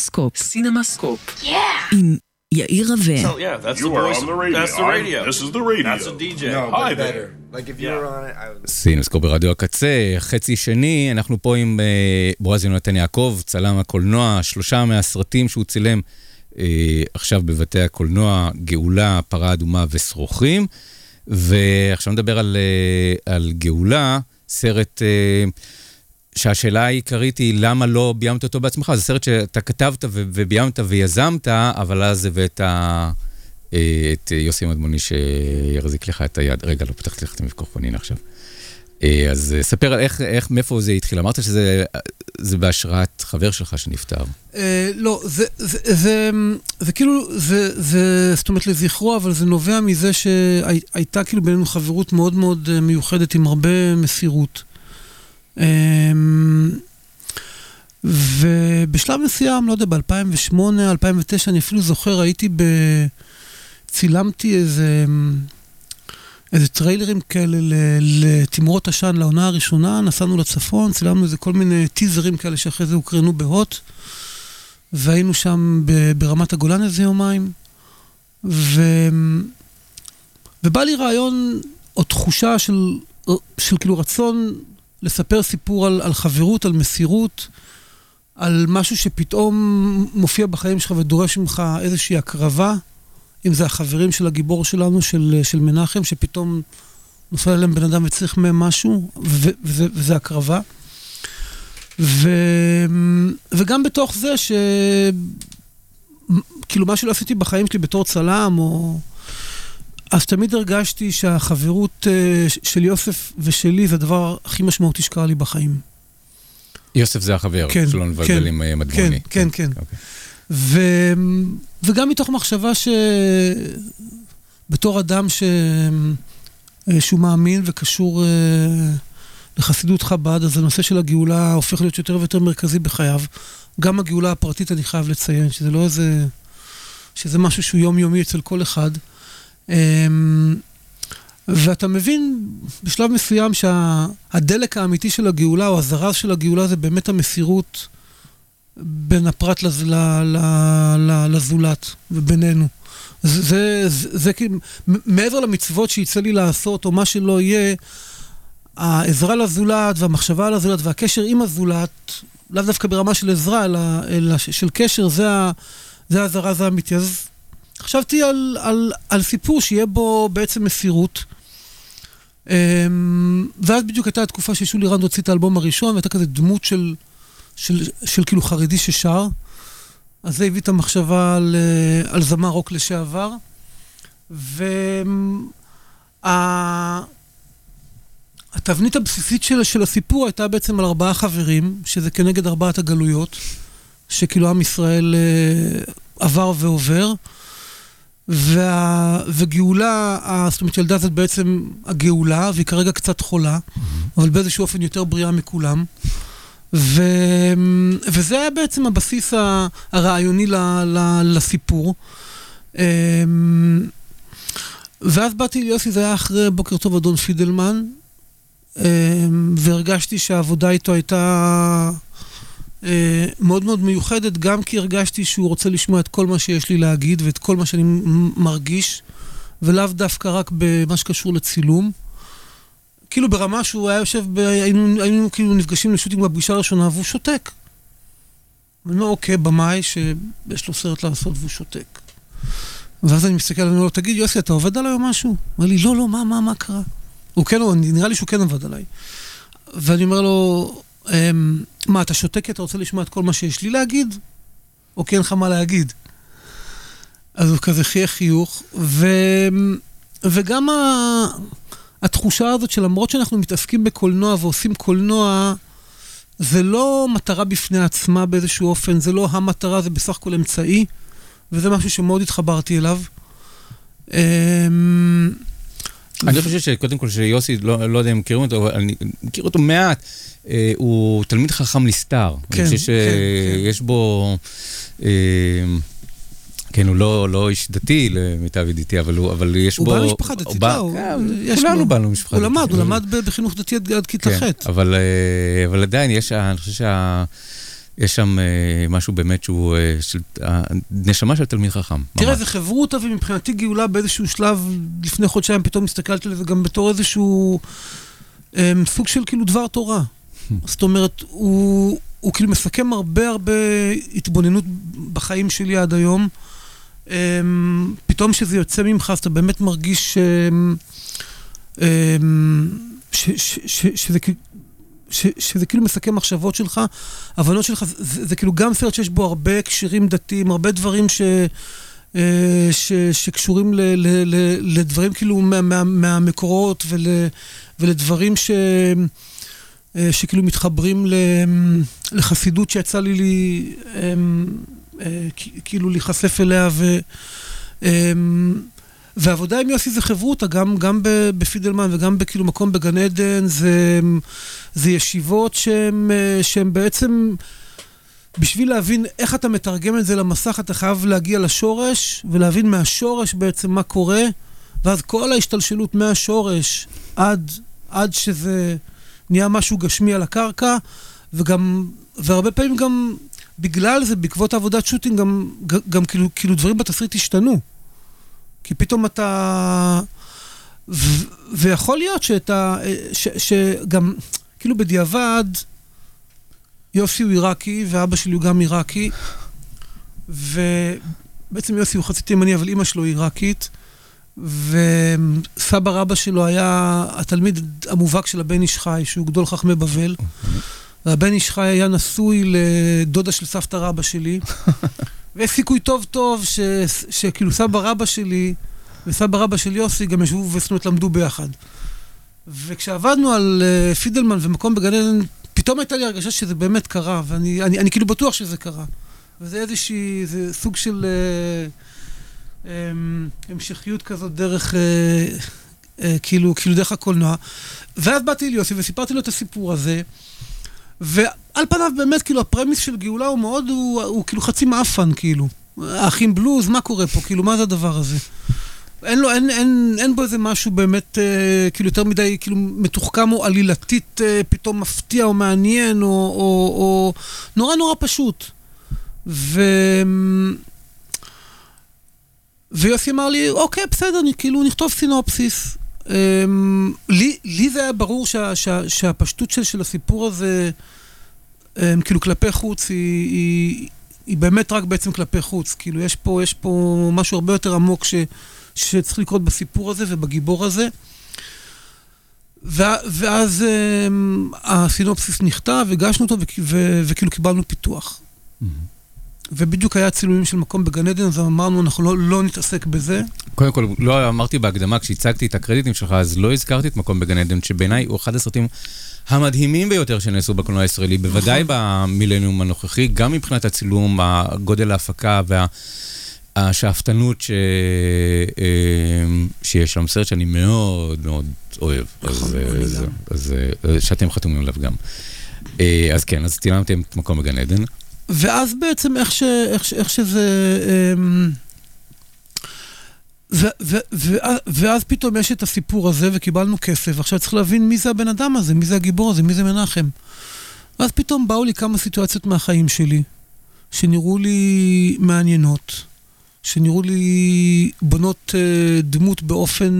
סינמסקופ. סינמסקופ. עם יאיר רווה. So, yeah, that's the voice. That's the radio. This is the radio. That's a די ג'יי. Hi there. Like if you were on it, I would... סינמסקופ ברדיו הקצה, חצי שני, אנחנו פה עם uh, בועז יונתן יעקב, צלם הקולנוע, שלושה מהסרטים שהוא צילם uh, עכשיו בבתי הקולנוע, גאולה, פרה אדומה ושרוכים, ועכשיו נדבר על, uh, על גאולה, סרט... Uh, שהשאלה העיקרית היא למה לא ביימת אותו בעצמך. זה סרט שאתה כתבת וביימת ויזמת, אבל אז הבאת את יוסי מדמוני שיחזיק לך את היד. רגע, לא פתחתי לך את המיקרופון עכשיו. אז ספר על איך, איך, מאיפה זה התחיל. אמרת שזה זה בהשראת חבר שלך שנפטר. לא, זה, זה, זה, זה כאילו, זה, זה, זאת אומרת לזכרו, אבל זה נובע מזה שהייתה כאילו בינינו חברות מאוד מאוד מיוחדת עם הרבה מסירות. ובשלב מסוים, לא יודע, ב-אלפיים ושמונה, אלפיים ותשע, אני אפילו זוכר, הייתי ב... צילמתי איזה, איזה טריילרים כאלה לתמרות עשן לעונה הראשונה, נסענו לצפון, צילמנו איזה כל מיני טיזרים כאלה שאחרי זה הוקרנו בהוט, והיינו שם ברמת הגולן איזה יומיים, ו... ובא לי רעיון או תחושה של, של כאילו רצון לספר סיפור על, על חברות, על מסירות, על משהו שפתאום מופיע בחיים שלך ודורש ממך איזושהי הקרבה, אם זה החברים של הגיבור שלנו, של, של מנחם, שפתאום נופל עליהם בן אדם וצריך מהם משהו, ו, וזה, וזה הקרבה. ו, וגם בתוך זה ש... כאילו מה שלא עשיתי בחיים שלי בתור צלם, או... אז תמיד הרגשתי שהחברות של יוסף ושלי זה הדבר הכי משמעותי שקרה לי בחיים. יוסף זה החבר, כן, שלא נבלבל כן, עם מדמוני. כן, כן, כן. אוקיי. ו... וגם מתוך מחשבה שבתור אדם ש... שהוא מאמין וקשור לחסידות חב"ד, אז הנושא של הגאולה הופך להיות יותר ויותר מרכזי בחייו. גם הגאולה הפרטית אני חייב לציין, שזה לא איזה... שזה משהו שהוא יומיומי אצל כל אחד. ואתה מבין בשלב מסוים שהדלק האמיתי של הגאולה או הזרז של הגאולה זה באמת המסירות בין הפרט לז... ל... ל... ל... לזולת ובינינו. זה, זה, זה, זה כאילו, מעבר למצוות שיצא לי לעשות או מה שלא יהיה, העזרה לזולת והמחשבה על הזולת והקשר עם הזולת, לאו דווקא ברמה של עזרה אלא, אלא של קשר, זה, ה... זה הזרז האמיתי. אז חשבתי על, על, על סיפור שיהיה בו בעצם מסירות. ואז בדיוק הייתה התקופה ששולי רנד הוציא את האלבום הראשון, והייתה כזה דמות של, של, של כאילו חרדי ששר. אז זה הביא את המחשבה על, על זמר רוק לשעבר. והתבנית הבסיסית של, של הסיפור הייתה בעצם על ארבעה חברים, שזה כנגד ארבעת הגלויות, שכאילו עם ישראל עבר ועובר. וה... וגאולה, זאת אומרת, ילדה זאת בעצם הגאולה, והיא כרגע קצת חולה, אבל באיזשהו אופן יותר בריאה מכולם. ו... וזה היה בעצם הבסיס הרעיוני ל... ל... לסיפור. ואז באתי ליוסי, זה היה אחרי בוקר טוב אדון פידלמן, והרגשתי שהעבודה איתו הייתה מאוד מאוד מיוחדת, גם כי הרגשתי שהוא רוצה לשמוע את כל מה שיש לי להגיד, ואת כל מה שאני מרגיש, ולאו דווקא רק במה שקשור לצילום. כאילו ברמה שהוא היה יושב, ב... היינו, היינו כאילו נפגשים לשוטינג בפגישה הראשונה, והוא שותק. אני אומר, אוקיי, במאי שיש לו סרט לעשות, והוא שותק. ואז אני מסתכל עליו, תגיד, יוסי, אתה עובד עליי או משהו? הוא אומר לי, לא, לא, מה, מה, מה קרה? הוא כן, נראה לי שהוא כן עובד עליי. ואני אומר לו, מה, אתה שותק, אתה רוצה לשמוע את כל מה שיש לי להגיד? או כן לך מה להגיד? אז הוא כזה חייך חיוך, ו... וגם ה... התחושה הזאת שלמרות שאנחנו מתעסקים בקולנוע ועושים קולנוע, זה לא מטרה בפני עצמה באיזשהו אופן, זה לא המטרה, זה בסך הכל אמצעי, וזה משהו שמאוד התחברתי אליו. אני חושב שקודם כל שיוסי, לא יודע אם מכירים אותו, אבל אני מכיר אותו מעט, הוא תלמיד חכם נסתר. אני חושב שיש בו... כן, הוא לא איש דתי למיטב ידיעתי, אבל יש בו... הוא בא למשפחה דתית, לא? כולנו באנו למשפחה דתית. הוא למד, הוא למד בחינוך דתי עד כיתה ח'. אבל עדיין יש, אני חושב יש שם משהו באמת שהוא נשמה של תלמיד חכם. תראה, זה חברותה, ומבחינתי גאולה באיזשהו שלב, לפני חודשיים פתאום הסתכלתי לזה גם בתור איזשהו סוג של כאילו דבר תורה. זאת אומרת, הוא, הוא כאילו מסכם הרבה הרבה התבוננות בחיים שלי עד היום. פתאום שזה יוצא ממך, אז אתה באמת מרגיש שזה כאילו... ש, שזה כאילו מסכם מחשבות שלך, הבנות שלך, זה, זה כאילו גם סרט שיש בו הרבה קשירים דתיים, הרבה דברים ש, ש, שקשורים ל, ל, ל, לדברים כאילו מה, מה, מהמקורות ול, ולדברים ש, שכאילו מתחברים לחסידות שיצא לי, לי כאילו להיחשף אליה ו... והעבודה עם יוסי זה חברותה, גם, גם בפידלמן וגם בכאילו מקום בגן עדן, זה, זה ישיבות שהן, שהן בעצם, בשביל להבין איך אתה מתרגם את זה למסך, אתה חייב להגיע לשורש, ולהבין מהשורש בעצם מה קורה, ואז כל ההשתלשלות מהשורש, עד, עד שזה נהיה משהו גשמי על הקרקע, וגם, והרבה פעמים גם, בגלל זה, בעקבות העבודת שוטינג, גם, גם כאילו, כאילו דברים בתסריט השתנו. כי פתאום אתה... ו... ויכול להיות שאתה... ש... שגם, כאילו בדיעבד, יוסי הוא עיראקי, ואבא שלי הוא גם עיראקי, ובעצם יוסי הוא חצי תימני, אבל אמא שלו עיראקית, וסבא רבא שלו היה התלמיד המובהק של הבן איש חי, שהוא גדול חכמי בבל, והבן איש חי היה נשוי לדודה של סבתא רבא שלי, ויש סיכוי טוב טוב ש, שכאילו סבא רבא שלי וסבא רבא של יוסי גם ישבו וסנות למדו ביחד. וכשעבדנו על uh, פידלמן ומקום בגן עדן, פתאום הייתה לי הרגשה שזה באמת קרה, ואני אני, אני כאילו בטוח שזה קרה. וזה איזושהי, זה סוג של uh, um, המשכיות כזאת דרך, uh, uh, כאילו, כאילו דרך הקולנוע. ואז באתי ליוסי וסיפרתי לו את הסיפור הזה, ועל פניו באמת, כאילו, הפרמיס של גאולה הוא מאוד, הוא, הוא כאילו חצי מאפן, כאילו. האחים בלוז, מה קורה פה? כאילו, מה זה הדבר הזה? אין לו, אין, אין, אין בו איזה משהו באמת, אה, כאילו, יותר מדי, כאילו, מתוחכם או עלילתית, אה, פתאום מפתיע או מעניין, או, או, או, נורא נורא פשוט. ו... ויוסי אמר לי, אוקיי, בסדר, כאילו, נכתוב סינופסיס. לי, לי זה היה ברור שה, שה, שהפשטות של, של הסיפור הזה, כאילו כלפי חוץ, היא, היא, היא באמת רק בעצם כלפי חוץ. כאילו יש פה, יש פה משהו הרבה יותר עמוק ש, שצריך לקרות בסיפור הזה ובגיבור הזה. ו, ואז הסינופסיס נכתב, הגשנו אותו ו, ו, וכאילו קיבלנו פיתוח. Mm-hmm. ובדיוק היה צילומים של מקום בגן עדן, אז אמרנו, אנחנו לא, לא נתעסק בזה. קודם כל, לא אמרתי בהקדמה, כשהצגתי את הקרדיטים שלך, אז לא הזכרתי את מקום בגן עדן, שבעיניי הוא אחד הסרטים המדהימים ביותר שנעשו בקולנוע הישראלי, בוודאי במילניום הנוכחי, גם מבחינת הצילום, הגודל ההפקה והשאפתנות ש... שיש שם סרט שאני מאוד מאוד אוהב, אז, אז, אז שאתם חתומים עליו גם. אז כן, אז צילמתם את מקום בגן עדן. ואז בעצם איך, ש, איך, ש, איך שזה... ו, ו, ו, ואז פתאום יש את הסיפור הזה וקיבלנו כסף, עכשיו צריך להבין מי זה הבן אדם הזה, מי זה הגיבור הזה, מי זה מנחם. ואז פתאום באו לי כמה סיטואציות מהחיים שלי, שנראו לי מעניינות, שנראו לי בונות דמות באופן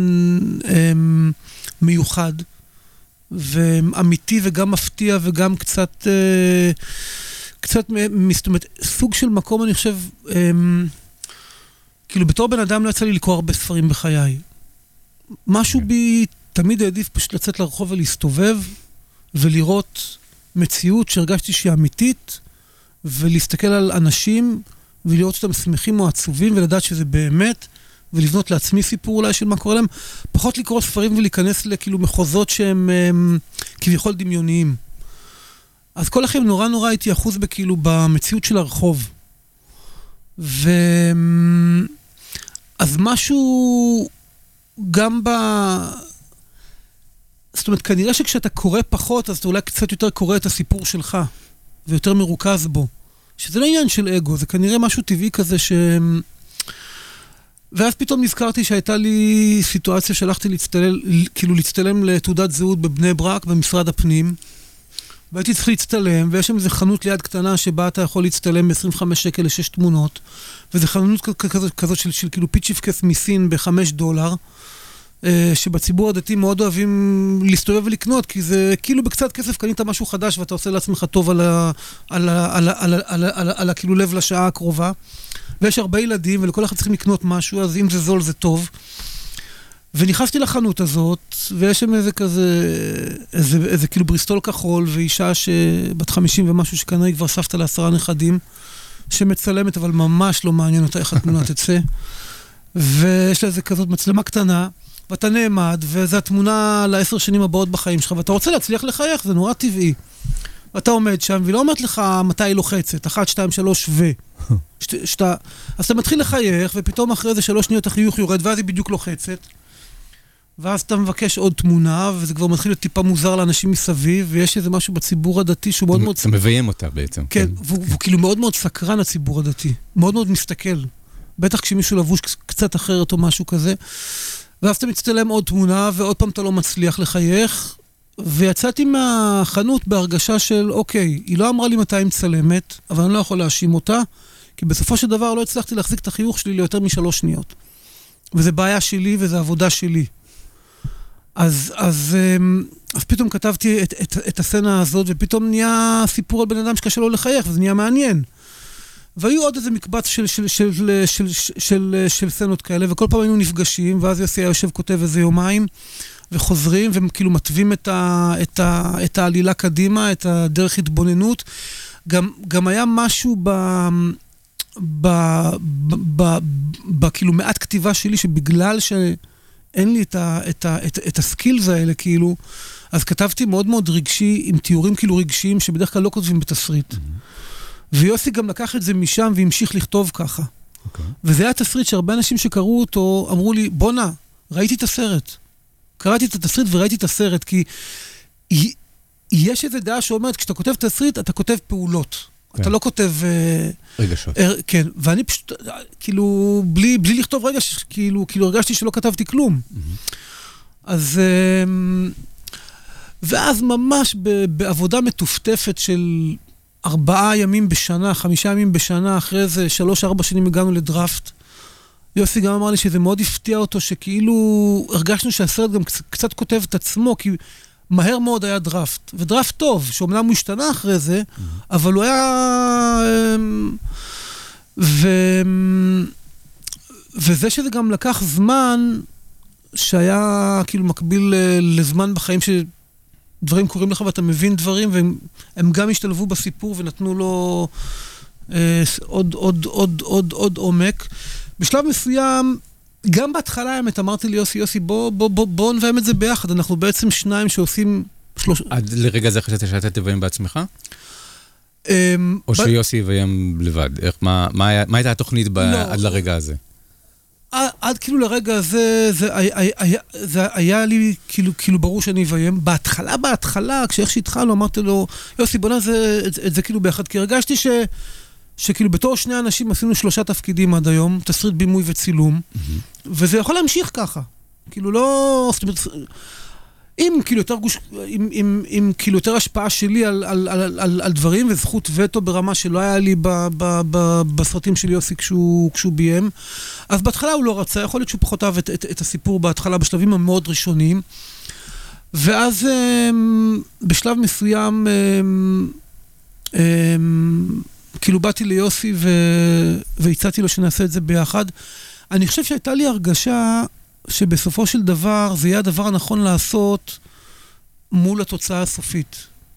מיוחד, ואמיתי וגם מפתיע וגם קצת... קצת, זאת אומרת, סוג של מקום, אני חושב, אמ, כאילו בתור בן אדם לא יצא לי לקרוא הרבה ספרים בחיי. משהו בי תמיד העדיף פשוט לצאת לרחוב ולהסתובב, ולראות מציאות שהרגשתי שהיא אמיתית, ולהסתכל על אנשים, ולראות אותם שמחים או עצובים, ולדעת שזה באמת, ולבנות לעצמי סיפור אולי של מה קורה להם, פחות לקרוא ספרים ולהיכנס לכאילו מחוזות שהם הם, כביכול דמיוניים. אז כל החיים נורא נורא הייתי אחוז בכאילו במציאות של הרחוב. ו... אז משהו גם ב... זאת אומרת, כנראה שכשאתה קורא פחות, אז אתה אולי קצת יותר קורא את הסיפור שלך, ויותר מרוכז בו. שזה לא עניין של אגו, זה כנראה משהו טבעי כזה ש... ואז פתאום נזכרתי שהייתה לי סיטואציה שהלכתי להצטלל, כאילו להצטלם לתעודת זהות בבני ברק, במשרד הפנים, והייתי צריך להצטלם, ויש שם איזו חנות ליד קטנה שבה אתה יכול להצטלם ב-עשרים וחמישה שקל לשש תמונות, וזו חנות כזאת, כזאת של, של כאילו פיצ'יפקס מסין בחמש דולר, שבציבור הדתי מאוד אוהבים להסתובב ולקנות, כי זה כאילו בקצת כסף קנית משהו חדש, ואתה עושה לעצמך טוב על ה, על ה, על ה, על ה, על ה, על ה, על ה, כאילו לב לשעה הקרובה, ויש הרבה ילדים, ולכל אחד צריכים לקנות משהו, אז אם זה זול זה טוב. ונכנסתי לחנות הזאת, ויש שם איזה כזה, איזה, איזה כאילו בריסטול כחול, ואישה שבת חמישים ומשהו שכנראה כבר סבתא לעשרה נכדים, שמצלמת, אבל ממש לא מעניין אותה איך התמונה תצא. ויש לה איזה כזאת מצלמה קטנה, ואתה נעמד, וזו התמונה לעשר שנים הבאות בחיים שלך, ואתה רוצה להצליח לחייך, זה נורא טבעי. ואתה עומד שם, והיא לא אומרת לך מתי היא לוחצת, אחת, שתיים, שלוש, ו... שת, שתה... אז אתה מתחיל לחייך, ופתאום אחרי איזה שלוש שניות החיוך יורד, ואז היא בדיוק לוחצת. ואז אתה מבקש עוד תמונה, וזה כבר מתחיל להיות טיפה מוזר לאנשים מסביב, ויש איזה משהו בציבור הדתי שהוא מאוד מאוד... אתה מביים אותה בעצם. כן, והוא כאילו מאוד מאוד סקרן הציבור הדתי. מאוד מאוד מסתכל. בטח כשמישהו לבוש קצת אחרת או משהו כזה. ואז אתה מצטלם עוד תמונה, ועוד פעם אתה לא מצליח לחייך, ויצאתי מהחנות בהרגשה של, אוקיי, היא לא אמרה לי מתי היא מצלמת, אבל אני לא יכול להאשים אותה, כי בסופו של דבר לא הצלחתי להחזיק את החיוך שלי ליותר משלוש שניות. וזה בעיה שלי, וזה עבודה שלי. אז, אז, אז פתאום כתבתי את, את, את הסצנה הזאת, ופתאום נהיה סיפור על בן אדם שקשה לו לחייך, וזה נהיה מעניין. והיו עוד איזה מקבץ של, של, של, של, של, של, של סצנות כאלה, וכל פעם היינו נפגשים, ואז יוסי היה יושב כותב איזה יומיים, וחוזרים, וכאילו מטווים את, ה, את, ה, את העלילה קדימה, את הדרך התבוננות. גם, גם היה משהו ב... ב... ב... ב... ב... כאילו מעט כתיבה שלי, שבגלל שאין לי את, ה, את, ה, את, את הסקילס האלה, כאילו, אז כתבתי מאוד מאוד רגשי, עם תיאורים כאילו רגשיים, שבדרך כלל לא כותבים בתסריט. ויוסי גם לקח את זה משם והמשיך לכתוב ככה. Okay. וזה היה תסריט שהרבה אנשים שקראו אותו אמרו לי, בונה, ראיתי את הסרט. קראתי את התסריט וראיתי את הסרט, כי יש איזו דעה שאומרת, כשאתה כותב תסריט, אתה כותב פעולות. Okay. אתה לא כותב... רגשות. Uh, כן, ואני פשוט, כאילו, בלי, בלי לכתוב רגש, כאילו, כאילו הרגשתי שלא כתבתי כלום. Mm-hmm. אז... Uh, ואז ממש ב, בעבודה מטופטפת של... ארבעה ימים בשנה, חמישה ימים בשנה, אחרי זה שלוש, ארבע שנים הגענו לדראפט. יוסי גם אמר לי שזה מאוד הפתיע אותו, שכאילו הרגשנו שהסרט גם קצת כותב את עצמו, כי מהר מאוד היה דראפט. ודראפט טוב, שאומנם הוא השתנה אחרי זה, אבל הוא היה... ו... וזה שזה גם לקח זמן, שהיה כאילו מקביל לזמן בחיים ש... דברים קוראים לך ואתה מבין דברים, והם גם השתלבו בסיפור ונתנו לו אה, עוד, עוד, עוד, עוד, עוד עומק. בשלב מסוים, גם בהתחלה האמת, אמרתי לי, יוסי, יוסי, בוא, בוא, בוא, בוא נביים את זה ביחד. אנחנו בעצם שניים שעושים שלוש... עד לרגע זה חשבתי שאתה תביים בעצמך? או שיוסי יביים לבד? מה הייתה התוכנית עד לרגע הזה? עד כאילו לרגע הזה, זה היה, זה היה לי כאילו, כאילו ברור שאני אביים. בהתחלה, בהתחלה, כשאיך שהתחלנו, אמרתי לו, יוסי, בוא נעשה את, את זה כאילו ביחד, כי הרגשתי ש, שכאילו בתור שני אנשים עשינו שלושה תפקידים עד היום, תסריט בימוי וצילום, mm-hmm. וזה יכול להמשיך ככה. כאילו לא... זאת אומרת, עם כאילו יותר גוש, עם, עם, עם כאילו יותר השפעה שלי על, על, על, על, על דברים, וזכות וטו ברמה שלא היה לי ב, ב, ב, בסרטים של יוסי כשהוא, כשהוא ביים. אז בהתחלה הוא לא רצה, יכול להיות שהוא פחות אהב את, את, את הסיפור בהתחלה, בשלבים המאוד ראשונים. ואז בשלב מסוים, כאילו באתי ליוסי ו, והצעתי לו שנעשה את זה ביחד. אני חושב שהייתה לי הרגשה... שבסופו של דבר זה יהיה הדבר הנכון לעשות מול התוצאה הסופית.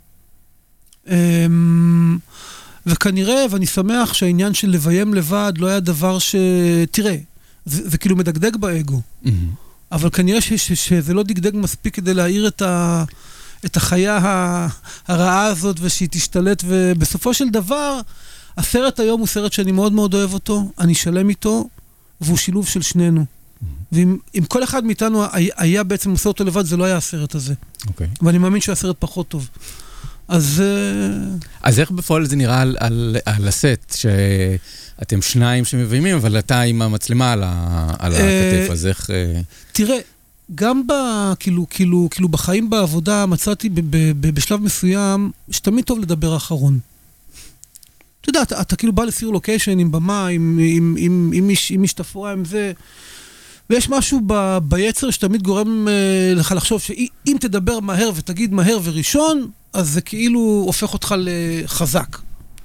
וכנראה, ואני שמח שהעניין של לביים לבד לא היה דבר ש... תראה, זה, זה כאילו מדגדג באגו. Mm-hmm. אבל כנראה ש, ש, שזה לא דגדג מספיק כדי להעיר את, ה, את החיה הרעה הזאת ושהיא תשתלט, ובסופו של דבר, הסרט היום הוא סרט שאני מאוד מאוד אוהב אותו, אני שלם איתו, והוא שילוב של שנינו. ואם אם כל אחד מאיתנו היה בעצם עושה אותו לבד, זה לא היה הסרט הזה. אוקיי. ואני מאמין שהוא הסרט פחות טוב. אז... אז איך בפועל זה נראה על, על, על הסט, שאתם שניים שמביימים, אבל אתה עם המצלמה על, ה, על הכתף, אז איך... תראה, גם ב, כאילו, כאילו, כאילו בחיים בעבודה מצאתי ב, ב, ב, בשלב מסוים שתמיד טוב לדבר אחרון. אתה יודע, אתה, אתה כאילו בא לסיר לוקיישן עם במה, עם, עם, עם, עם, איש, עם איש תפורה, עם זה, ויש משהו ב, ביצר שתמיד גורם uh, לך לחשוב שאם תדבר מהר ותגיד מהר וראשון, אז זה כאילו הופך אותך לחזק.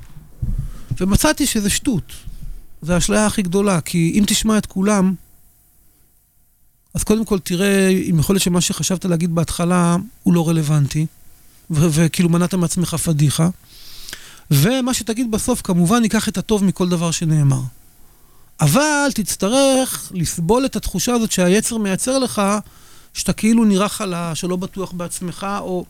ומצאתי שזה שטות. זה האשליה הכי גדולה, כי אם תשמע את כולם, אז קודם כל תראה, אם יכול להיות שמה שחשבת להגיד בהתחלה הוא לא רלוונטי, ו- וכאילו מנעת מעצמך פדיחה, ומה שתגיד בסוף כמובן ייקח את הטוב מכל דבר שנאמר. אבל תצטרך לסבול את התחושה הזאת שהיצר מייצר לך, שאתה כאילו נראה חלש, שלא בטוח בעצמך, או...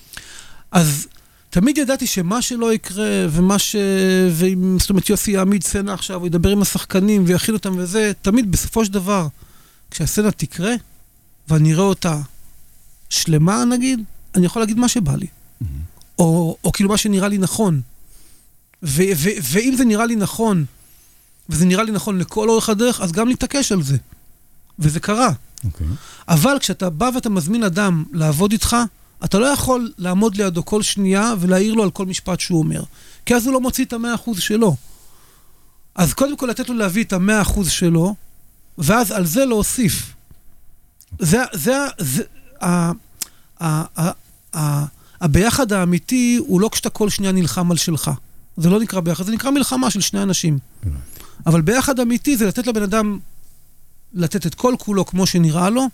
אז תמיד ידעתי שמה שלא יקרה, ומה ש... ואם, זאת אומרת, יוסי יעמיד סצנה עכשיו, הוא ידבר עם השחקנים ויכיל אותם וזה, תמיד בסופו של דבר, כשהסצנה תקרה, ואני אראה אותה שלמה, נגיד, אני יכול להגיד מה שבא לי. Mm-hmm. או, או כאילו מה שנראה לי נכון. ו, ו, ואם זה נראה לי נכון, וזה נראה לי נכון לכל אורך הדרך, אז גם להתעקש על זה. וזה קרה. Okay. אבל כשאתה בא ואתה מזמין אדם לעבוד איתך, אתה לא יכול לעמוד לידו כל שנייה ולהעיר לו על כל משפט שהוא אומר. כי אז הוא לא מוציא את המאה אחוז שלו. אז קודם כל לתת לו להביא את המאה אחוז שלו, ואז על זה להוסיף. זה, זה, זה, ה, ה, ה, ה, הביחד האמיתי הוא לא כשאתה כל שנייה נלחם על שלך. זה לא נקרא ביחד, זה נקרא מלחמה של שני אנשים. אבל ביחד אמיתי זה לתת לבן אדם, לתת את כל כולו כמו שנראה לו,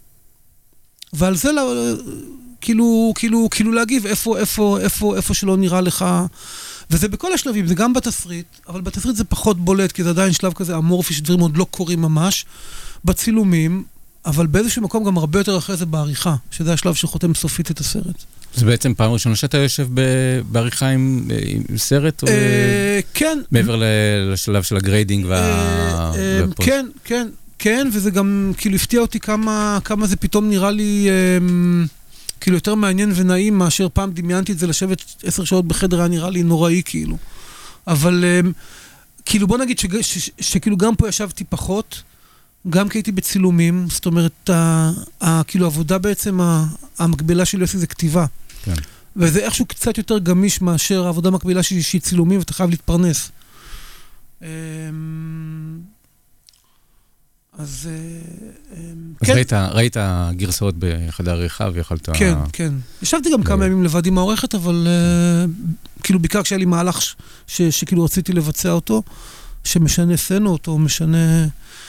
ועל זה כאילו, כאילו, כאילו להגיב איפה, איפה, איפה, איפה שלא נראה לך, וזה בכל השלבים, זה גם בתסריט, אבל בתסריט זה פחות בולט, כי זה עדיין שלב כזה אמורפי, שדברים עוד לא קורים ממש, בצילומים, אבל באיזשהו מקום גם הרבה יותר אחרי זה בעריכה, שזה השלב שחותם סופית את הסרט. זה בעצם פעם ראשונה שאתה יושב בעריכה עם סרט? כן. מעבר לשלב של הגריידינג והפוסט? כן, כן, כן, וזה גם כאילו הפתיע אותי כמה זה פתאום נראה לי כאילו יותר מעניין ונעים, מאשר פעם דמיינתי את זה לשבת עשר שעות בחדר, היה נראה לי נוראי כאילו. אבל כאילו בוא נגיד שכאילו גם פה ישבתי פחות, גם כי הייתי בצילומים, זאת אומרת, כאילו העבודה בעצם, המקבילה שלי עושה זה כתיבה. כן. וזה איכשהו קצת יותר גמיש מאשר העבודה המקבילה שלי שהיא צילומים, ואתה חייב להתפרנס. אז... אז ראית, ראית גרסאות בחדר עריכה ויכולת... כן, כן. ישבתי גם כמה ימים לבד עם העורכת, אבל כאילו בעיקר כשהיה לי מהלך שכאילו רציתי לבצע אותו, שמשנה סצנות או משנה...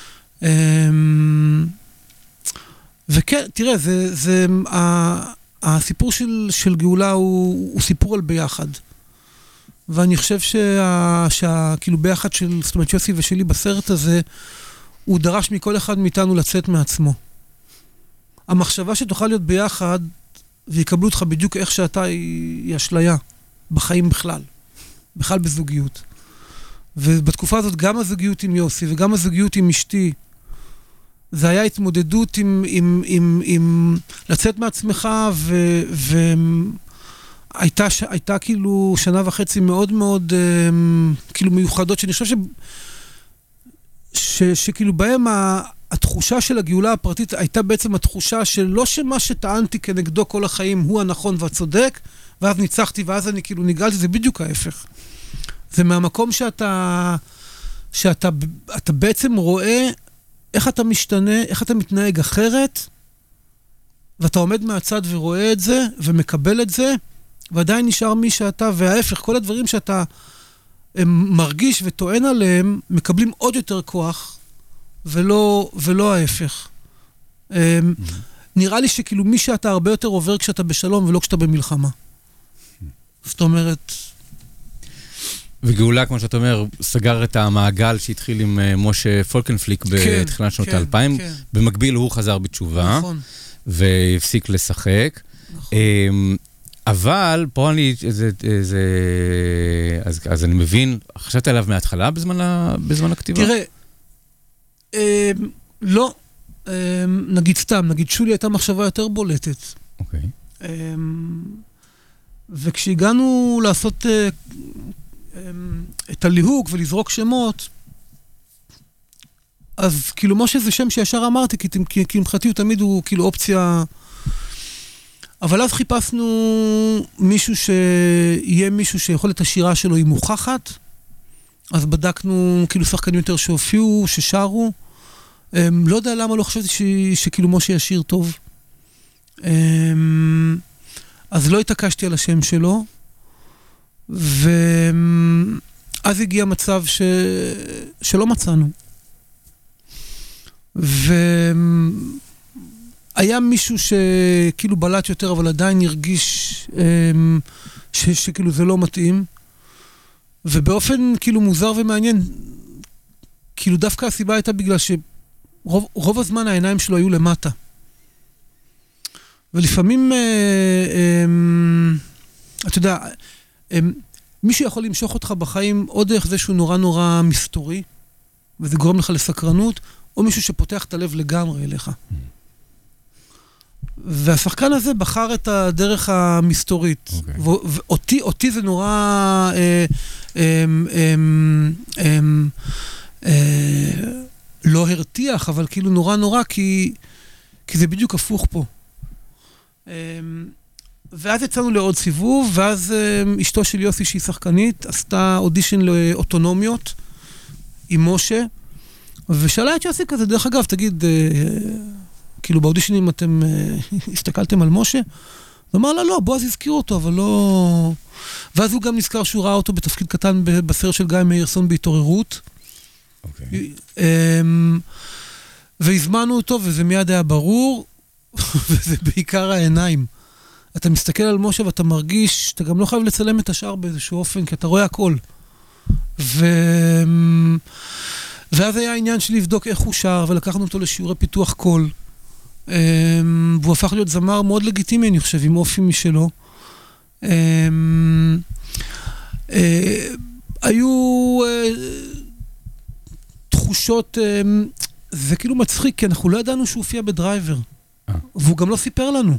וכן, תראה, זה, זה, הסיפור של, של גאולה הוא, הוא סיפור על ביחד. ואני חושב שה, שה, כאילו ביחד של, זאת אומרת, יוסי ושלי בסרט הזה, הוא דרש מכל אחד מאיתנו לצאת מעצמו. המחשבה שתוכל להיות ביחד, ויקבלו אותך בדיוק איך שאתה, היא אשליה, בחיים בכלל. בכלל בזוגיות. ובתקופה הזאת גם הזוגיות עם יוסי, וגם הזוגיות עם אשתי, זה היה התמודדות עם, עם, עם, עם לצאת מעצמך, ו, והייתה, הייתה כאילו שנה וחצי מאוד מאוד, כאילו מיוחדות, שאני חושב ש, ש, שכאילו בהם התחושה של הגאולה הפרטית, הייתה בעצם התחושה שלא שמה שטענתי כנגדו כל החיים הוא הנכון והצודק, ואז ניצחתי, ואז אני כאילו נגלתי, זה בדיוק ההפך. זה מהמקום שאתה, שאתה, אתה בעצם רואה איך אתה משתנה, איך אתה מתנהג אחרת, ואתה עומד מהצד ורואה את זה, ומקבל את זה, ועדיין נשאר מי שאתה, וההפך, כל הדברים שאתה מרגיש וטוען עליהם, מקבלים עוד יותר כוח, ולא, ולא ההפך. Mm-hmm. נראה לי שכאילו מי שאתה הרבה יותר עובר כשאתה בשלום, ולא כשאתה במלחמה. Mm-hmm. זאת אומרת... וגאולה, כמו שאתה אומר, סגר את המעגל שהתחיל עם משה פולקנפליק בתחילת שנות האלפיים. במקביל הוא חזר בתשובה, והפסיק לשחק. אבל פה אני, אז אני מבין, חשבת עליו מההתחלה בזמן הכתיבה? תראה, לא, נגיד סתם, נגיד שולי הייתה מחשבה יותר בולטת. אוקיי. וכשהגענו לעשות... את הליהוק ולזרוק שמות, אז כאילו משה זה שם שישר אמרתי, כי, כי, כי מבחינתי הוא תמיד הוא כאילו אופציה... אבל אז חיפשנו מישהו שיהיה מישהו שיכולת השירה שלו היא מוכחת, אז בדקנו כאילו שחקנים יותר שהופיעו, ששרו, לא יודע למה לא חשבתי ש, שכאילו משה ישיר טוב. אז לא התעקשתי על השם שלו, ואז הגיע מצב ש... שלא מצאנו. והיה מישהו שכאילו בלט יותר, אבל עדיין הרגיש ש... שכאילו זה לא מתאים. ובאופן כאילו מוזר ומעניין, כאילו דווקא הסיבה הייתה בגלל שרוב רוב הזמן העיניים שלו היו למטה. ולפעמים, אה, אה, אתה יודע, אה, מישהו יכול למשוך אותך בחיים או דרך זה שהוא נורא נורא מסתורי, וזה גורם לך לסקרנות, או מישהו שפותח את הלב לגמרי אליך. והשחקן הזה בחר את הדרך המסתורית. Okay. ואותי, אותי זה נורא אה, אה, אה, אה, אה, לא הרתיח, אבל כאילו נורא נורא, כי, כי זה בדיוק הפוך פה. ואז יצאנו לעוד סיבוב, ואז אשתו של יוסי שהיא שחקנית עשתה אודישן לאוטונומיות עם משה, ושאלה את יוסי כזה, דרך אגב, תגיד, כאילו באודישנים אתם הסתכלתם על משה? הוא אמר לה, לא, בועז הזכיר אותו, אבל לא... ואז הוא גם נזכר שהוא ראה אותו בתפקיד קטן בסרט של גיא מאירסון בהתעוררות. אוקיי. והזמנו אותו, וזה מיד היה ברור, וזה בעיקר העיניים. אתה מסתכל על משה ואתה מרגיש, אתה גם לא חייב לצלם את השאר באיזשהו אופן, כי אתה רואה הכל. ו... ואז היה העניין שלי לבדוק איך הוא שר, ולקחנו אותו לשיעורי פיתוח קול. והוא הפך להיות זמר מאוד לגיטימי, אני חושב, עם אופי משלו. היו תחושות, זה כאילו מצחיק, כי אנחנו לא ידענו שהוא הופיע בדרייבר. והוא גם לא סיפר לנו.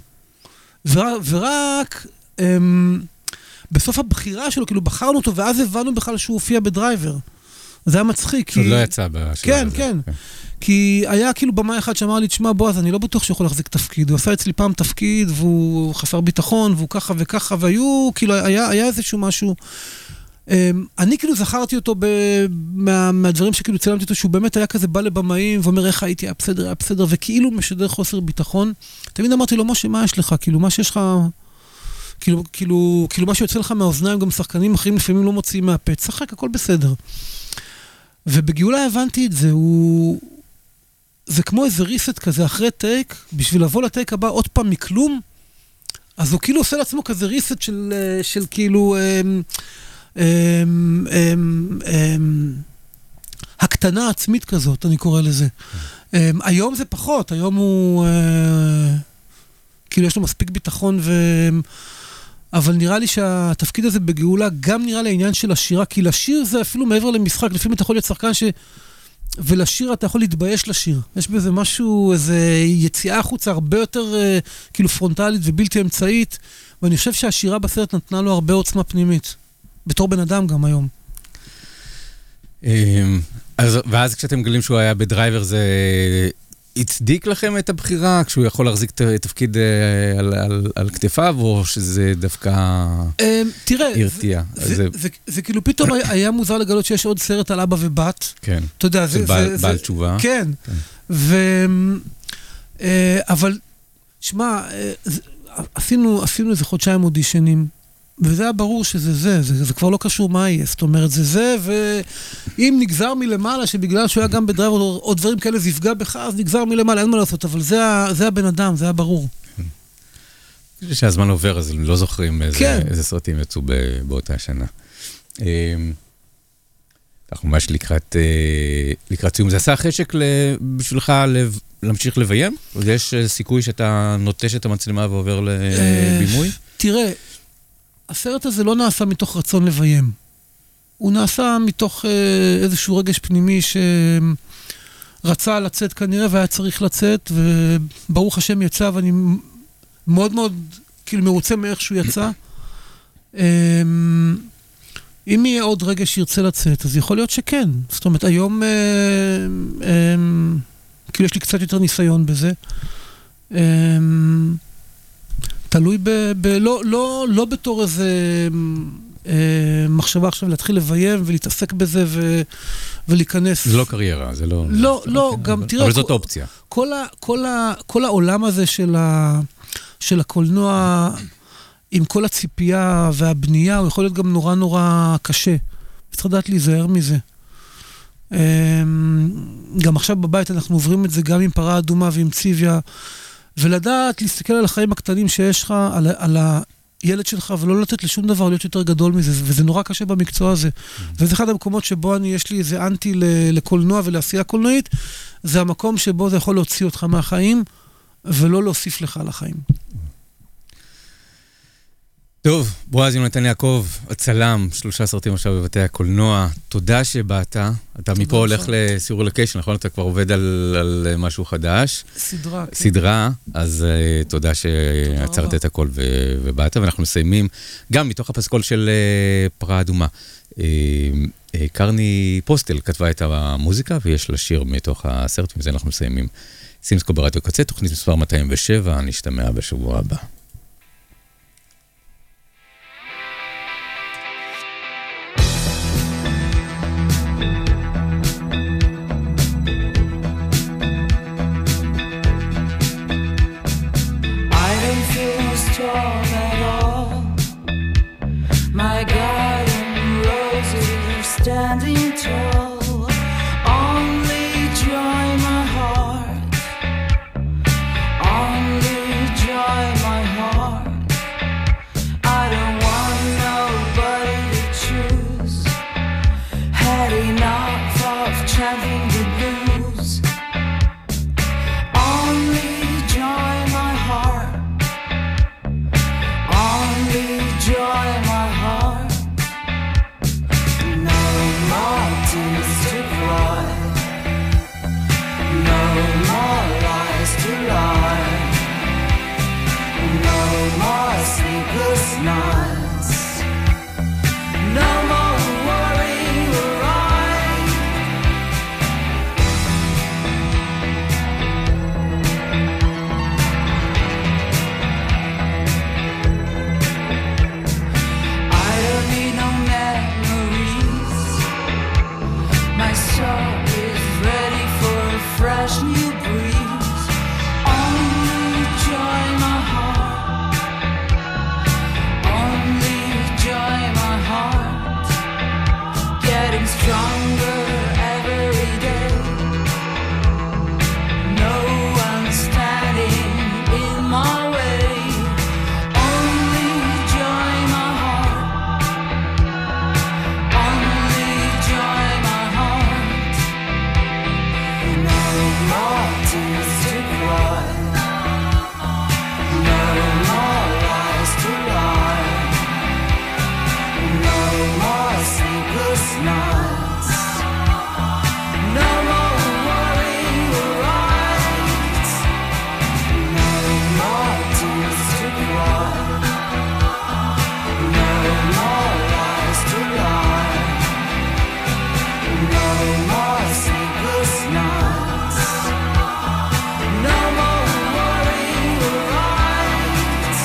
ורק בסוף הבחירה שלו, כאילו בחרנו אותו, ואז הבנו בכלל שהוא הופיע בדרייבר. זה היה מצחיק. שהוא לא יצא בשלב הזה. כן, כן. כי היה כאילו במה אחד שאמר לי, תשמע בועז, אני לא בטוח שיכול להחזיק תפקיד. הוא עשה אצלי פעם תפקיד, והוא חסר ביטחון, והוא ככה וככה, והיו, כאילו, היה איזשהו משהו. אני כאילו זכרתי אותו מהדברים שכאילו צילמתי אותו, שהוא באמת היה כזה בא לבמאים, ואומר איך הייתי, היה בסדר, היה בסדר, וכאילו משדר חוסר ביטחון. תמיד אמרתי לו, משה, מה יש לך? כאילו, מה שיש לך... כאילו, כאילו, כאילו, מה שיוצא לך מהאוזניים, גם שחקנים אחרים לפעמים לא מוציאים מהפה. צחק, הכל בסדר. ובגאולה הבנתי את זה, הוא... זה כמו איזה ריסט כזה, אחרי טייק, בשביל לבוא לטייק הבא עוד פעם מכלום, אז הוא כאילו עושה לעצמו כזה ריסט של, של כאילו... אמ, אמ, אמ, הקטנה עצמית כזאת, אני קורא לזה. אמ, היום זה פחות, היום הוא... אה, כאילו יש לו מספיק ביטחון ו... אבל נראה לי שהתפקיד הזה בגאולה גם נראה לעניין של השירה, כי לשיר זה אפילו מעבר למשחק, לפעמים אתה יכול להיות שחקן ש... ולשיר אתה יכול להתבייש לשיר. יש בזה משהו, איזו יציאה החוצה הרבה יותר אה, כאילו פרונטלית ובלתי אמצעית, ואני חושב שהשירה בסרט נתנה לו הרבה עוצמה פנימית. בתור בן אדם גם היום. אז, ואז כשאתם מגלים שהוא היה בדרייבר, זה הצדיק לכם את הבחירה, כשהוא יכול להחזיק תפקיד על, על, על כתפיו, או שזה דווקא הרתיע? זה, זה, זה, זה כאילו פתאום היה מוזר לגלות שיש עוד סרט על אבא ובת. כן, אתה יודע, זה, בעל, זה, בעל זה, תשובה. כן, כן. ו, אבל, שמה, עשינו, עשינו איזה חודשיים אודישנים, וזה היה ברור שזה זה, זה, זה כבר לא קשור מה יהיה, זאת אומרת, זה זה, ואם נגזר מלמעלה, שבגלל שהוא היה גם בדרייבר, או, או דברים כאלה, זה יפגע בך, אז נגזר מלמעלה, אין מה לעשות, אבל זה, זה הבן אדם, זה היה ברור. כשהזמן עובר, אז לא זוכרים איזה, כן. איזה סרטים יצאו באותה שנה. אנחנו ממש לקראת, לקראת סיום. זה עשה חשק בשבילך להמשיך לביים? או יש סיכוי שאתה נוטש את המצלמה ועובר לבימוי? תראה, הסרט הזה לא נעשה מתוך רצון לביים. הוא נעשה מתוך אה, איזשהו רגש פנימי שרצה לצאת כנראה והיה צריך לצאת, וברוך השם יצא, ואני מאוד מאוד כאילו מרוצה מאיך שהוא יצא. אה, אם יהיה עוד רגע שירצה לצאת, אז יכול להיות שכן. זאת אומרת, היום, אה, אה, כאילו יש לי קצת יותר ניסיון בזה. אה, תלוי ב... ב לא, לא, לא בתור איזה אה, מחשבה עכשיו להתחיל לביים ולהתעסק בזה ו, ולהיכנס. זה לא קריירה, זה לא... לא, לא, גם אבל, תראה... אבל זאת אופציה. כל, ה, כל, ה, כל העולם הזה של, ה, של הקולנוע, עם כל הציפייה והבנייה, הוא יכול להיות גם נורא נורא קשה. צריך לדעת להיזהר מזה. גם עכשיו בבית אנחנו עוברים את זה גם עם פרה אדומה ועם ציוויה, ולדעת להסתכל על החיים הקטנים שיש לך, על, על הילד שלך, ולא לתת לשום דבר להיות יותר גדול מזה, וזה נורא קשה במקצוע הזה. וזה אחד המקומות שבו אני, יש לי איזה אנטי לקולנוע ולעשייה קולנועית, זה המקום שבו זה יכול להוציא אותך מהחיים, ולא להוסיף לך על החיים. טוב, בועז יונתן יעקב, הצלם, שלושה סרטים עכשיו בבתי הקולנוע. תודה שבאת. אתה מפה הולך לסיור לוקיישן, נכון? אתה כבר עובד על, על משהו חדש. סדרה. כן. סדרה, אז uh, תודה שעצרת את הכל ו, ובאת, ואנחנו מסיימים גם מתוך הפסקול של uh, פרה אדומה. Uh, uh, קרני פוסטל כתבה את המוזיקה, ויש לה שיר מתוך הסרט, ומזה אנחנו מסיימים. סימסקו ברדיו קצה, תוכנית מספר מאתיים ושבע, נשתמע בשבוע הבא. Standing tall, only joy my heart, only joy my heart. I don't want nobody to choose, had enough of chanting the blues. Only joy my heart, only joy my heart. Tears to cry, no more lies to lie, no more sleepless nights, no more worry or I don't need no memories. My soul is ready for a fresh new breeze. Only joy my heart, only joy my heart. Getting stronger every day. No one standing in my way. Only joy my heart, only joy my heart. No more tears to cry, no more lies to lie, no more sleepless nights, no more worry or rights. No more tears to cry, no more lies to lie, no more sleepless nights, no more worry or rights.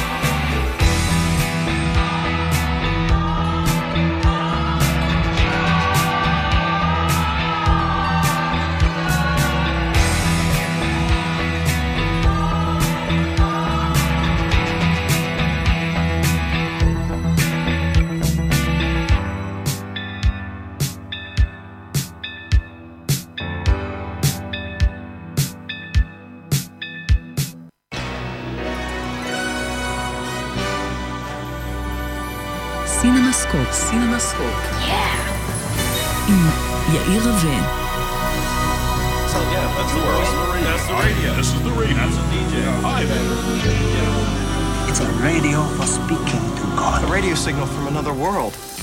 סינמסקופ, סינמסקופ. עם יאיר רווה. So yeah, that's the world. That's the radio. This is the radio. That's a D J. Hi there. It's a radio for speaking to God. A radio signal from another world.